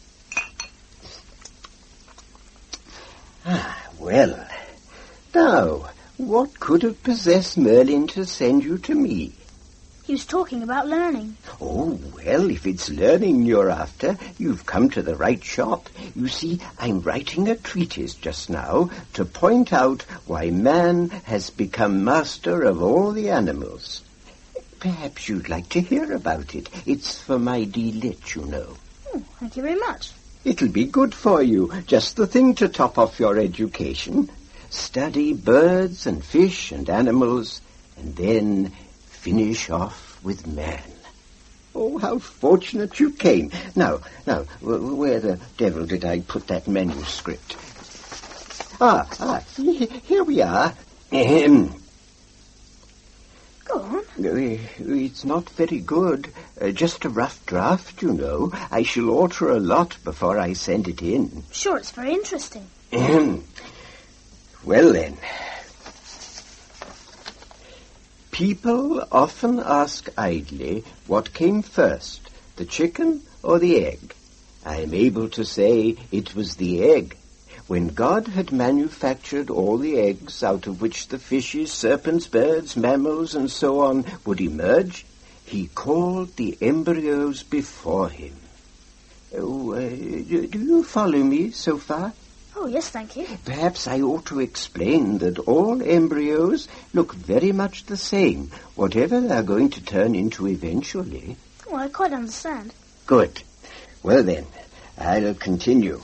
Well, now, what could have possessed Merlin to send you to me? He was talking about learning. Oh, well, if it's learning you're after, you've come to the right shop. You see, I'm writing a treatise just now to point out why man has become master of all the animals. Perhaps you'd like to hear about it. It's for my delit, you know. Oh, thank you very much. It'll be good for you. Just the thing to top off your education. Study birds and fish and animals, and then finish off with man. Oh, how fortunate you came. Now, where the devil did I put that manuscript? Here we are. Go on. It's not very good. Just a rough draft, you know. I shall alter a lot before I send it in. Sure, it's very interesting. Well, then. People often ask idly what came first, the chicken or the egg. I am able to say it was the egg. When God had manufactured all the eggs out of which the fishes, serpents, birds, mammals, and so on would emerge, he called the embryos before him. Oh, do you follow me so far? Oh, yes, thank you. Perhaps I ought to explain that all embryos look very much the same, whatever they're going to turn into eventually. Oh, I quite understand. Good. Well, then, I'll continue.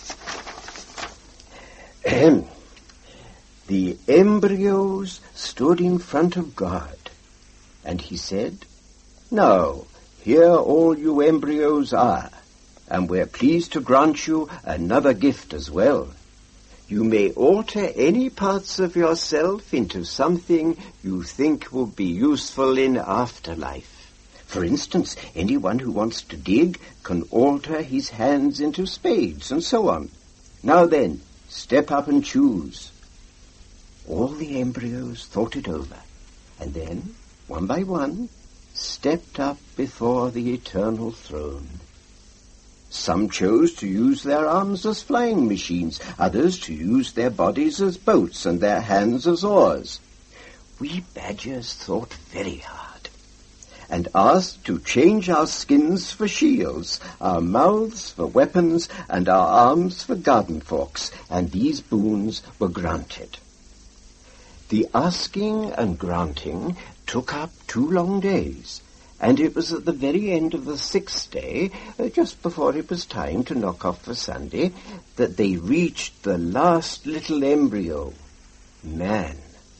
The embryos stood in front of God, and he said, "Now, here all you embryos are, and we're pleased to grant you another gift as well. You may alter any parts of yourself into something you think will be useful in afterlife. For instance, anyone who wants to dig can alter his hands into spades, and so on. Now then, step up and choose." All the embryos thought it over, and then, one by one, stepped up before the eternal throne. Some chose to use their arms as flying machines, others to use their bodies as boats and their hands as oars. We badgers thought very hard, and asked to change our skins for shields, our mouths for weapons, and our arms for garden forks, and these boons were granted. The asking and granting took up 2 long days, and it was at the very end of the 6th day, just before it was time to knock off for Sunday, that they reached the last little embryo, man.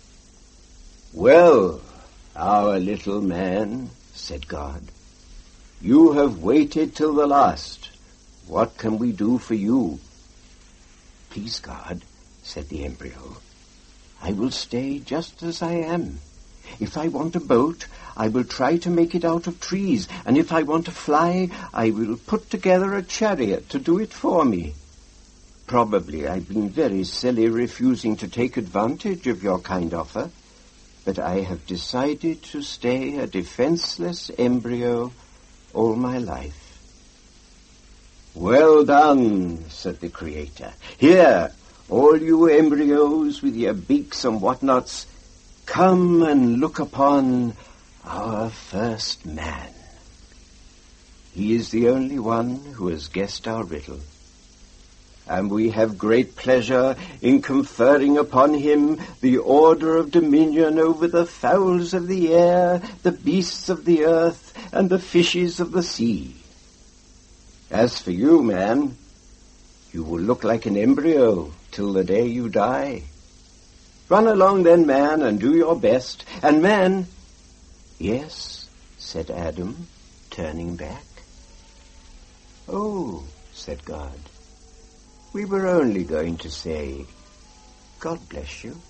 "Well, our little man," said God, "you have waited till the last. What can we do for you?" "Please, God," said the embryo, "I will stay just as I am. If I want a boat, I will try to make it out of trees, and if I want to fly, I will put together a chariot to do it for me. Probably I've been very silly refusing to take advantage of your kind offer, but I have decided to stay a defenseless embryo all my life." "Well done," said the Creator. "Here, all you embryos with your beaks and whatnots, come and look upon our first man. He is the only one who has guessed our riddle, and we have great pleasure in conferring upon him the order of dominion over the fowls of the air, the beasts of the earth, and the fishes of the sea. As for you, man, you will look like an embryo till the day you die. Run along then, man, and do your best. And man—" "Yes," said Adam, turning back. "Oh," said God, "we were only going to say, God bless you."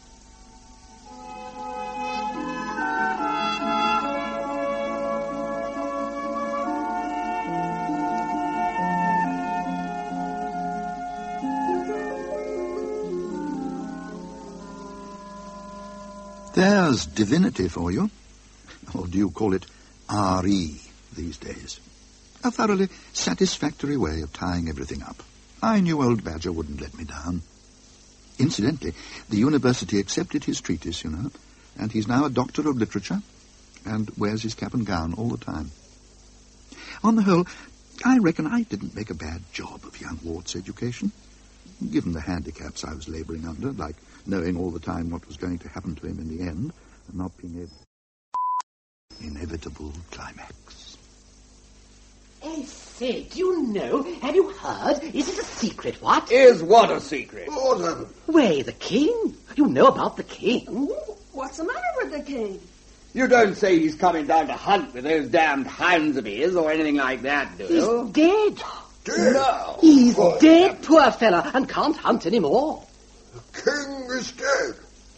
There's divinity for you. Or do you call it R.E. these days? A thoroughly satisfactory way of tying everything up. I knew old Badger wouldn't let me down. Incidentally, the university accepted his treatise, you know, and he's now a doctor of literature and wears his cap and gown all the time. On the whole, I reckon I didn't make a bad job of young Wart's education, given the handicaps I was labouring under, like knowing all the time what was going to happen to him in the end and not being able... inevitable climax. I say, do you know, have you heard? Is it a secret, what? Is what a secret? What happened? Why, the king. You know about the king. What's the matter with the king? You don't say he's coming down to hunt with those damned hounds of his or anything like that, do you? He's dead. Dead? No. He's dead, poor fella, and can't hunt anymore. The king is dead.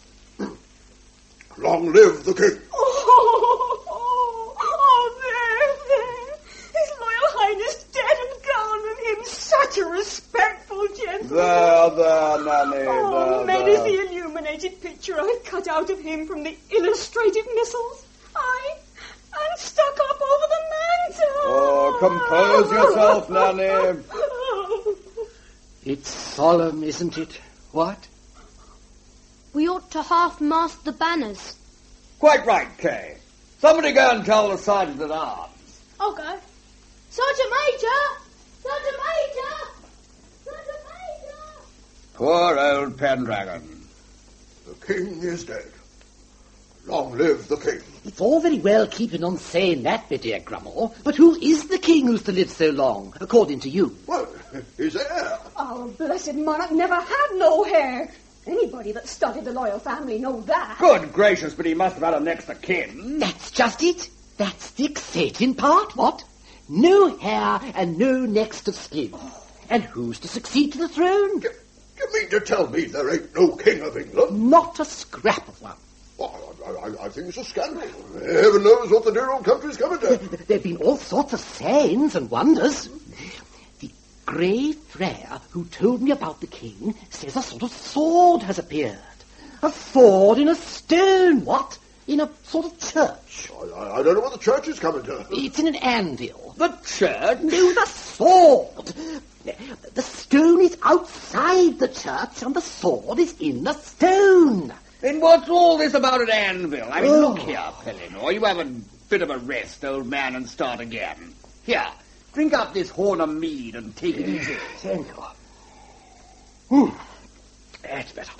Long live the king. There. His Royal Highness dead and gone, and him such a respectful gentleman. There, Nanny, Oh, made is the illuminated picture I've cut out of him from the illustrated missals. And stuck up over the mantel. Oh, compose yourself, Nanny. It's solemn, isn't it? What? We ought to half-mast the banners. Quite right, Kay. Somebody go and tell the sergeant at arms. I'll go. Sergeant Major! Sergeant Major! Sergeant Major! Poor old Pendragon. The king is dead. Long live the king. It's all very well keeping on saying that, my dear Grummle, but who is the king who's to live so long, according to you? Well, his heir. Our blessed monarch never had no hair. Anybody that studied the royal family knows that. Good gracious, but he must have had a next of kin. That's just it. That's the exciting part, what? No hair and no next of skin. And who's to succeed to the throne? You mean to tell me there ain't no king of England? Not a scrap of one. I think it's a scandal. Heaven knows what the dear old country's coming to. There have been all sorts of signs and wonders. The Grey Friar who told me about the king says a sort of sword has appeared. A sword in a stone, what? In a sort of church. I don't know what the church is coming to. It's in an anvil. The church? No, the sword. The stone is outside the church and the sword is in the stone. Then what's all this about an anvil? I mean, look here, Pellinor. You have a bit of a rest, old man, and start again. Here, drink up this horn of mead and take it easy. Thank you. That's better.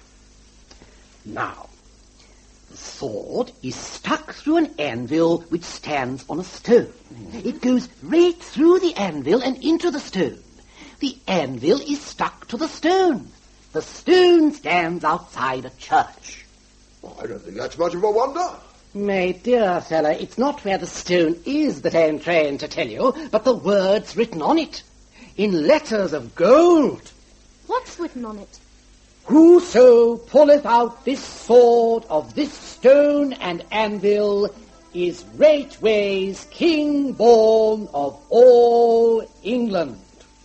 Now, the sword is stuck through an anvil which stands on a stone. It goes right through the anvil and into the stone. The anvil is stuck to the stone. The stone stands outside a church. I don't think that's much of a wonder. My dear fellow, it's not where the stone is that I'm trying to tell you, but the words written on it, in letters of gold. What's written on it? Whoso pulleth out this sword of this stone and anvil is rightways king born of all England.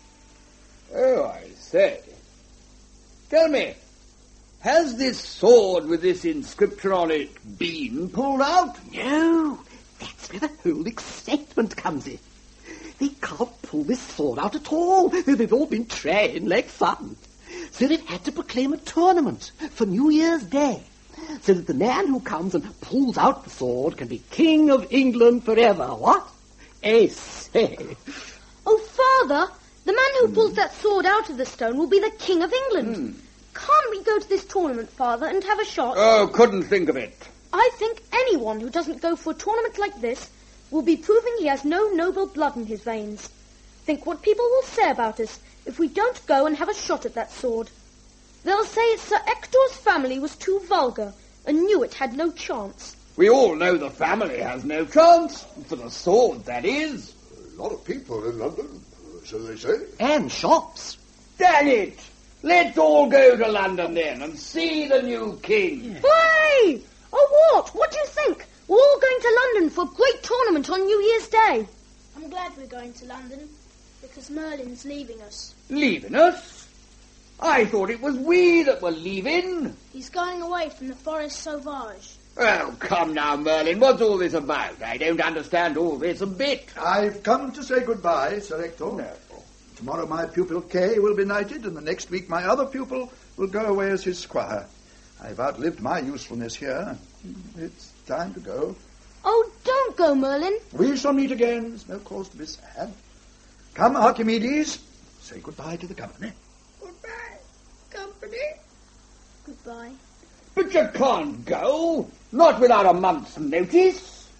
Oh, I say. Tell me, has this sword with this inscription on it been pulled out? No, that's where the whole excitement comes in. They can't pull this sword out at all. They've all been trying like fun. So they've had to proclaim a tournament for New Year's Day, so that the man who comes and pulls out the sword can be King of England forever. What? I say. Oh, Father, the man who pulls that sword out of the stone will be the King of England. Can't we go to this tournament, Father, and have a shot? Oh, couldn't think of it. I think anyone who doesn't go for a tournament like this will be proving he has no noble blood in his veins. Think what people will say about us if we don't go and have a shot at that sword. They'll say Sir Ector's family was too vulgar and knew it had no chance. We all know the family has no chance. For the sword, that is. A lot of people in London, so they say. And shops. Dang it! Let's all go to London then and see the new king. Hey! Oh, what? What do you think? We're all going to London for a great tournament on New Year's Day. I'm glad we're going to London, because Merlin's leaving us. Leaving us? I thought it was we that were leaving. He's going away from the Forest Sauvage. Oh, come now, Merlin. What's all this about? I don't understand all this a bit. I've come to say goodbye, Sir Ector. No. Tomorrow my pupil Kay will be knighted, and the next week my other pupil will go away as his squire. I've outlived my usefulness here. It's time to go. Oh, don't go, Merlin. We shall meet again. There's no cause to be sad. Come, Archimedes. Say goodbye to the company. Goodbye, company. Goodbye. But you can't go. Not without a month's notice.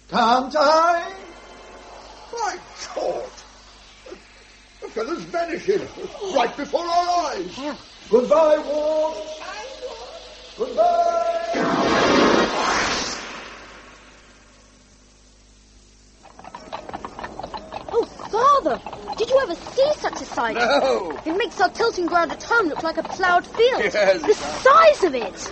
Can't I? By George! The fellow's vanishing right before our eyes. Goodbye, Ward. Goodbye. Oh, Father! Did you ever see such a sight? No. It makes our tilting ground at home look like a ploughed field. Yes, the size of it!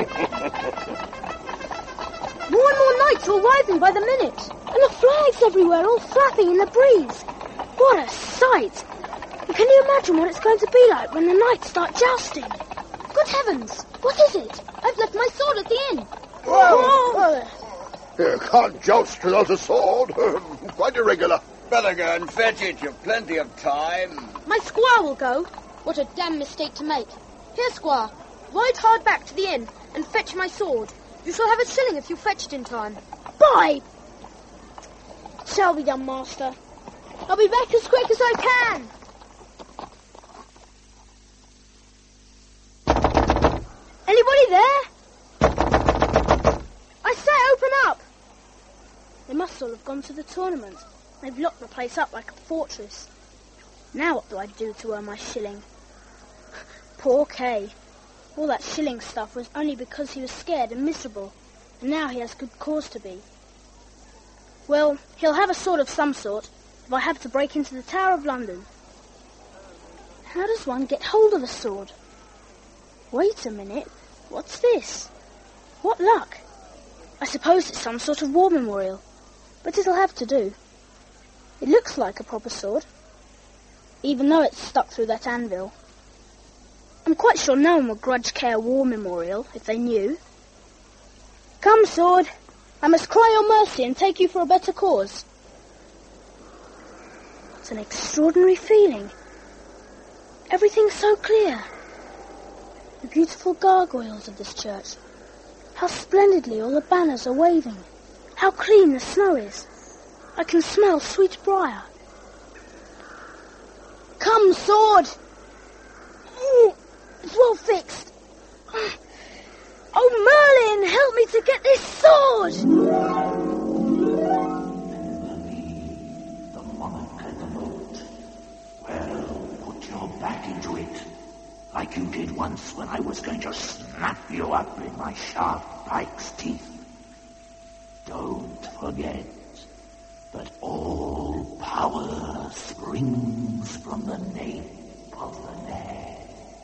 More and more knights are arriving by the minute. And the flags everywhere, all flapping in the breeze. What a sight! And can you imagine what it's going to be like when the knights start jousting? Good heavens! What is it? I've left my sword at the inn. Whoa! You can't joust without a sword. Quite irregular. Better go and fetch it. You've plenty of time. My squire will go. What a damn mistake to make. Here, squire, ride hard back to the inn and fetch my sword. You shall have a shilling if you fetch it in time. Bye! Shall be done, master. I'll be back as quick as I can. Anybody there? I say, open up! They must all have gone to the tournament. They've locked the place up like a fortress. Now what do I do to earn my shilling? Poor Kay. All that shilling stuff was only because he was scared and miserable, and now he has good cause to be. Well, he'll have a sword of some sort if I have to break into the Tower of London. How does one get hold of a sword? Wait a minute. What's this? What luck? I suppose it's some sort of war memorial, but it'll have to do. It looks like a proper sword, even though it's stuck through that anvil. I'm quite sure no one would grudge Kay a war memorial if they knew. Come, sword. I must cry your mercy and take you for a better cause. It's an extraordinary feeling. Everything's so clear. The beautiful gargoyles of this church. How splendidly all the banners are waving. How clean the snow is. I can smell sweet briar. Come, sword! Ooh, it's well fixed. Oh, Merlin, help me to get this sword! The monarch at the moat. Well, put your back into it, like you did once when I was going to snap you up in my sharp pike's teeth. Don't forget that all power springs from the nape of the neck.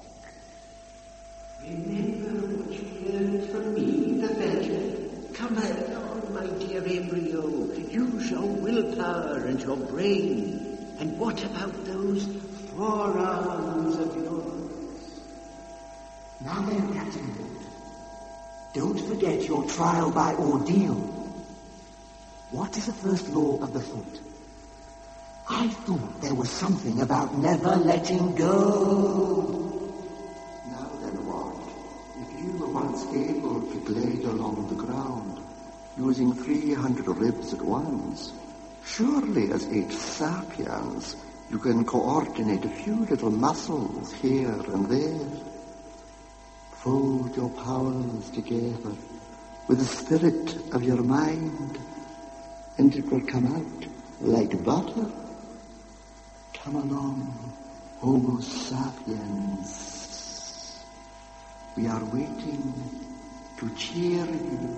Remember what you learned from me, Professor. Come along, my dear embryo. Use your willpower and your brain. And what about those forearms of yours? Now then, Captain Wood, don't forget your trial by ordeal. What is the first law of the foot? I thought there was something about never letting go. Now then, Ward, if you were once able to glide along the ground, using 300 ribs at once, surely as 8 sapiens, you can coordinate a few little muscles here and there. Fold your powers together with the spirit of your mind, and it will come out like butter. Come along, Homo sapiens. We are waiting to cheer you.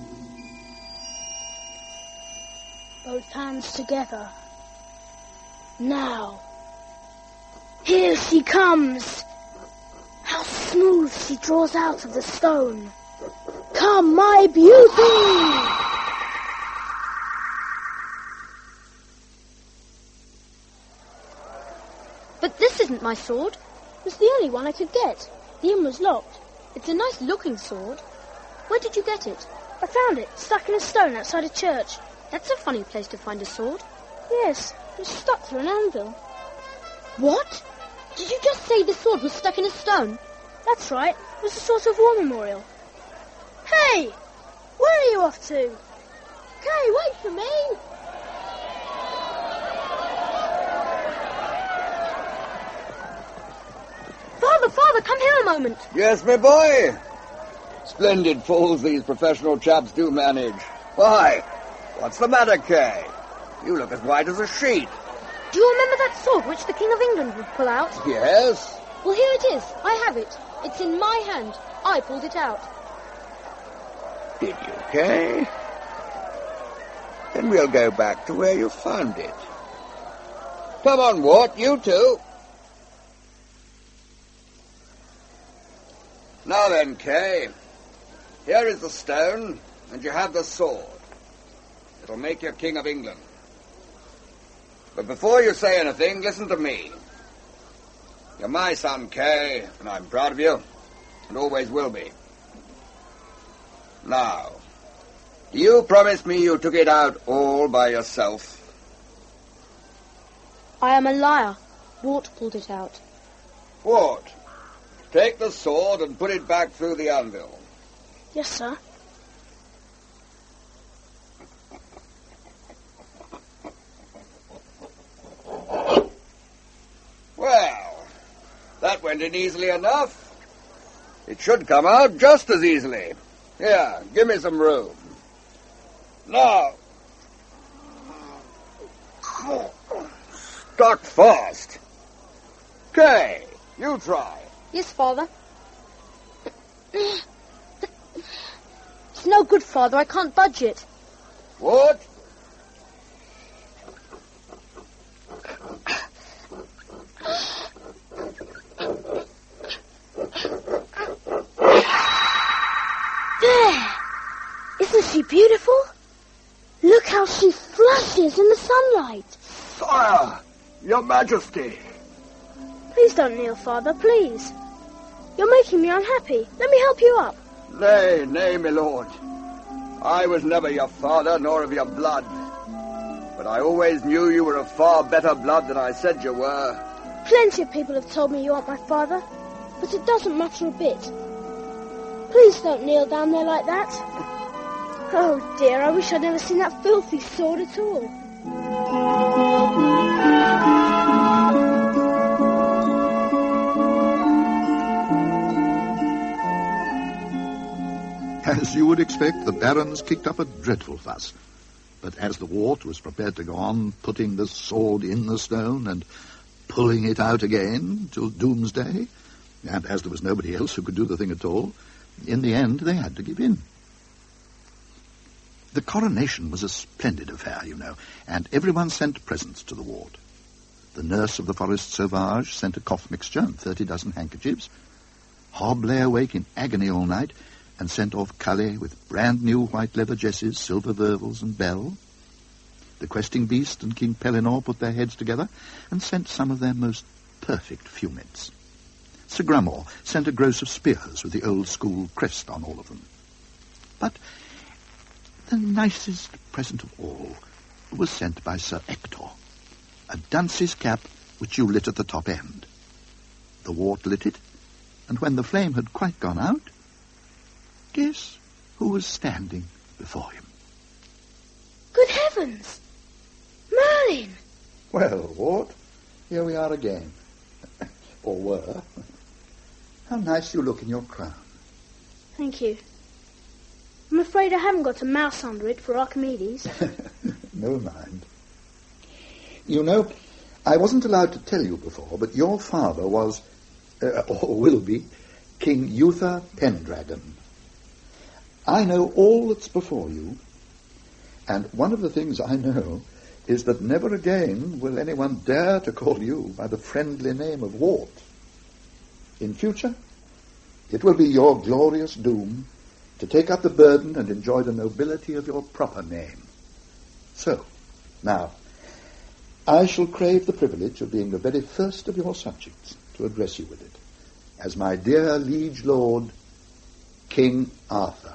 Both hands together. Now. Here she comes. How smooth she draws out of the stone. Come, my beauty! But this isn't my sword. It's the only one I could get. The inn was locked. It's a nice-looking sword. Where did you get it? I found it, stuck in a stone outside a church. That's a funny place to find a sword. Yes, it was stuck through an anvil. What? Did you just say the sword was stuck in a stone? That's right. It was a sort of war memorial. Hey! Where are you off to? Kay, wait for me! Father, come here a moment. Yes, my boy. Splendid fools these professional chaps do manage. Why, What's the matter, Kay? You look as white as a sheet. Do you remember that sword which the King of England would pull out? Yes? Well, here it is. I have it. It's in my hand. I pulled it out. Did you, Kay? Then we'll go back to where you found it. Come on, Wart, you two. Now then, Kay, here is the stone, and you have the sword. It'll make you King of England. But before you say anything, listen to me. You're my son, Kay, and I'm proud of you, and always will be. Now, do you promise me you took it out all by yourself? I am a liar. Wart pulled it out. Wart, take the sword and put it back through the anvil. Yes, sir. Well, that went in easily enough. It should come out just as easily. Here, give me some room. Now, stuck fast. Kay, you try. Yes, Father. It's no good, Father. I can't budge it. What? There! Isn't she beautiful? Look how she flashes in the sunlight. Sire, your majesty. Please don't kneel, Father, please. You're making me unhappy. Let me help you up. Nay, nay, my lord. I was never your father, nor of your blood. But I always knew you were of far better blood than I said you were. Plenty of people have told me you aren't my father, but it doesn't matter a bit. Please don't kneel down there like that. Oh, dear, I wish I'd never seen that filthy sword at all. As you would expect, the barons kicked up a dreadful fuss. But as the Wart was prepared to go on putting the sword in the stone and pulling it out again till doomsday, and as there was nobody else who could do the thing at all, in the end they had to give in. The coronation was a splendid affair, you know, and everyone sent presents to the Wart. The nurse of the Forest Sauvage sent a cough mixture and 30 dozen handkerchiefs. Hob lay awake in agony all night and sent off Calais with brand-new white leather jesses, silver vervels and bell. The questing beast and King Pellinore put their heads together and sent some of their most perfect fumets. Sir Grummore sent a gross of spears with the old-school crest on all of them. But the nicest present of all was sent by Sir Ector, a dunce's cap which you lit at the top end. The Wart lit it, and when the flame had quite gone out, guess who was standing before him? Good heavens! Merlin! Well, Wart, here we are again. Or were. How nice you look in your crown. Thank you. I'm afraid I haven't got a mouse under it for Archimedes. No mind. You know, I wasn't allowed to tell you before, but your father was, or will be, King Uther Pendragon. I know all that's before you, and one of the things I know is that never again will anyone dare to call you by the friendly name of Wart. In future, it will be your glorious doom to take up the burden and enjoy the nobility of your proper name. So, now, I shall crave the privilege of being the very first of your subjects to address you with it, as my dear liege lord, King Arthur.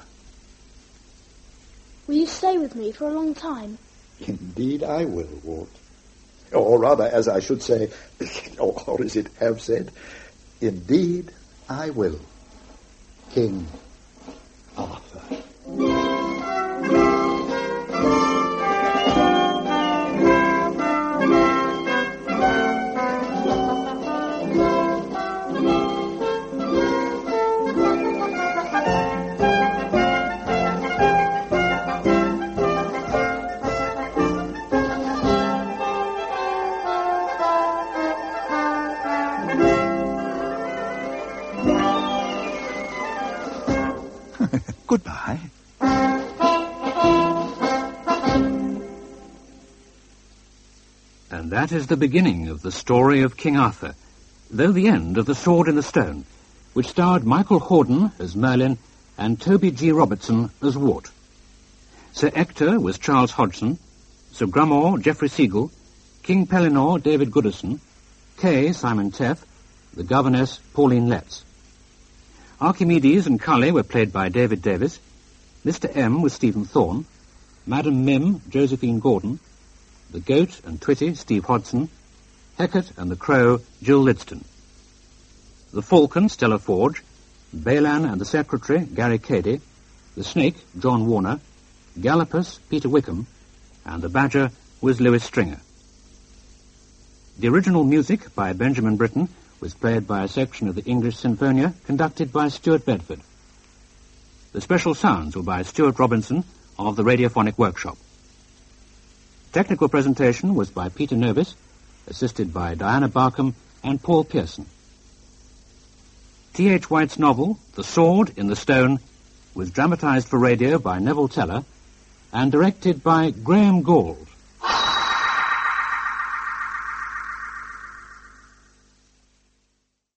Will you stay with me for a long time? Indeed I will, Wart. Or rather, as I should say, or as it have said, indeed I will, King Arthur. Goodbye. And that is the beginning of the story of King Arthur, though the end of The Sword in the Stone, which starred Michael Hordern as Merlin and Toby G. Robertson as Wart. Sir Ector was Charles Hodgson, Sir Grummore Geoffrey Seagull, King Pellinore David Goodison, Kay Simon Teff, the governess Pauline Letts. Archimedes and Cully were played by David Davis, Mr. M was Stephen Thorne, Madam Mim Josephine Gordon, the Goat and Twitty Steve Hodson, Hecate and the Crow Jill Lidston. The Falcon Stella Forge, Balan and the Secretary Gary Cady, the Snake John Warner, Gallopus Peter Wickham, and the Badger was Lewis Stringer. The original music by Benjamin Britten was played by a section of the English Sinfonia conducted by Stuart Bedford. The special sounds were by Stuart Robinson of the Radiophonic Workshop. Technical presentation was by Peter Novis, assisted by Diana Barkham and Paul Pearson. T.H. White's novel, The Sword in the Stone, was dramatized for radio by Neville Teller and directed by Graham Gould.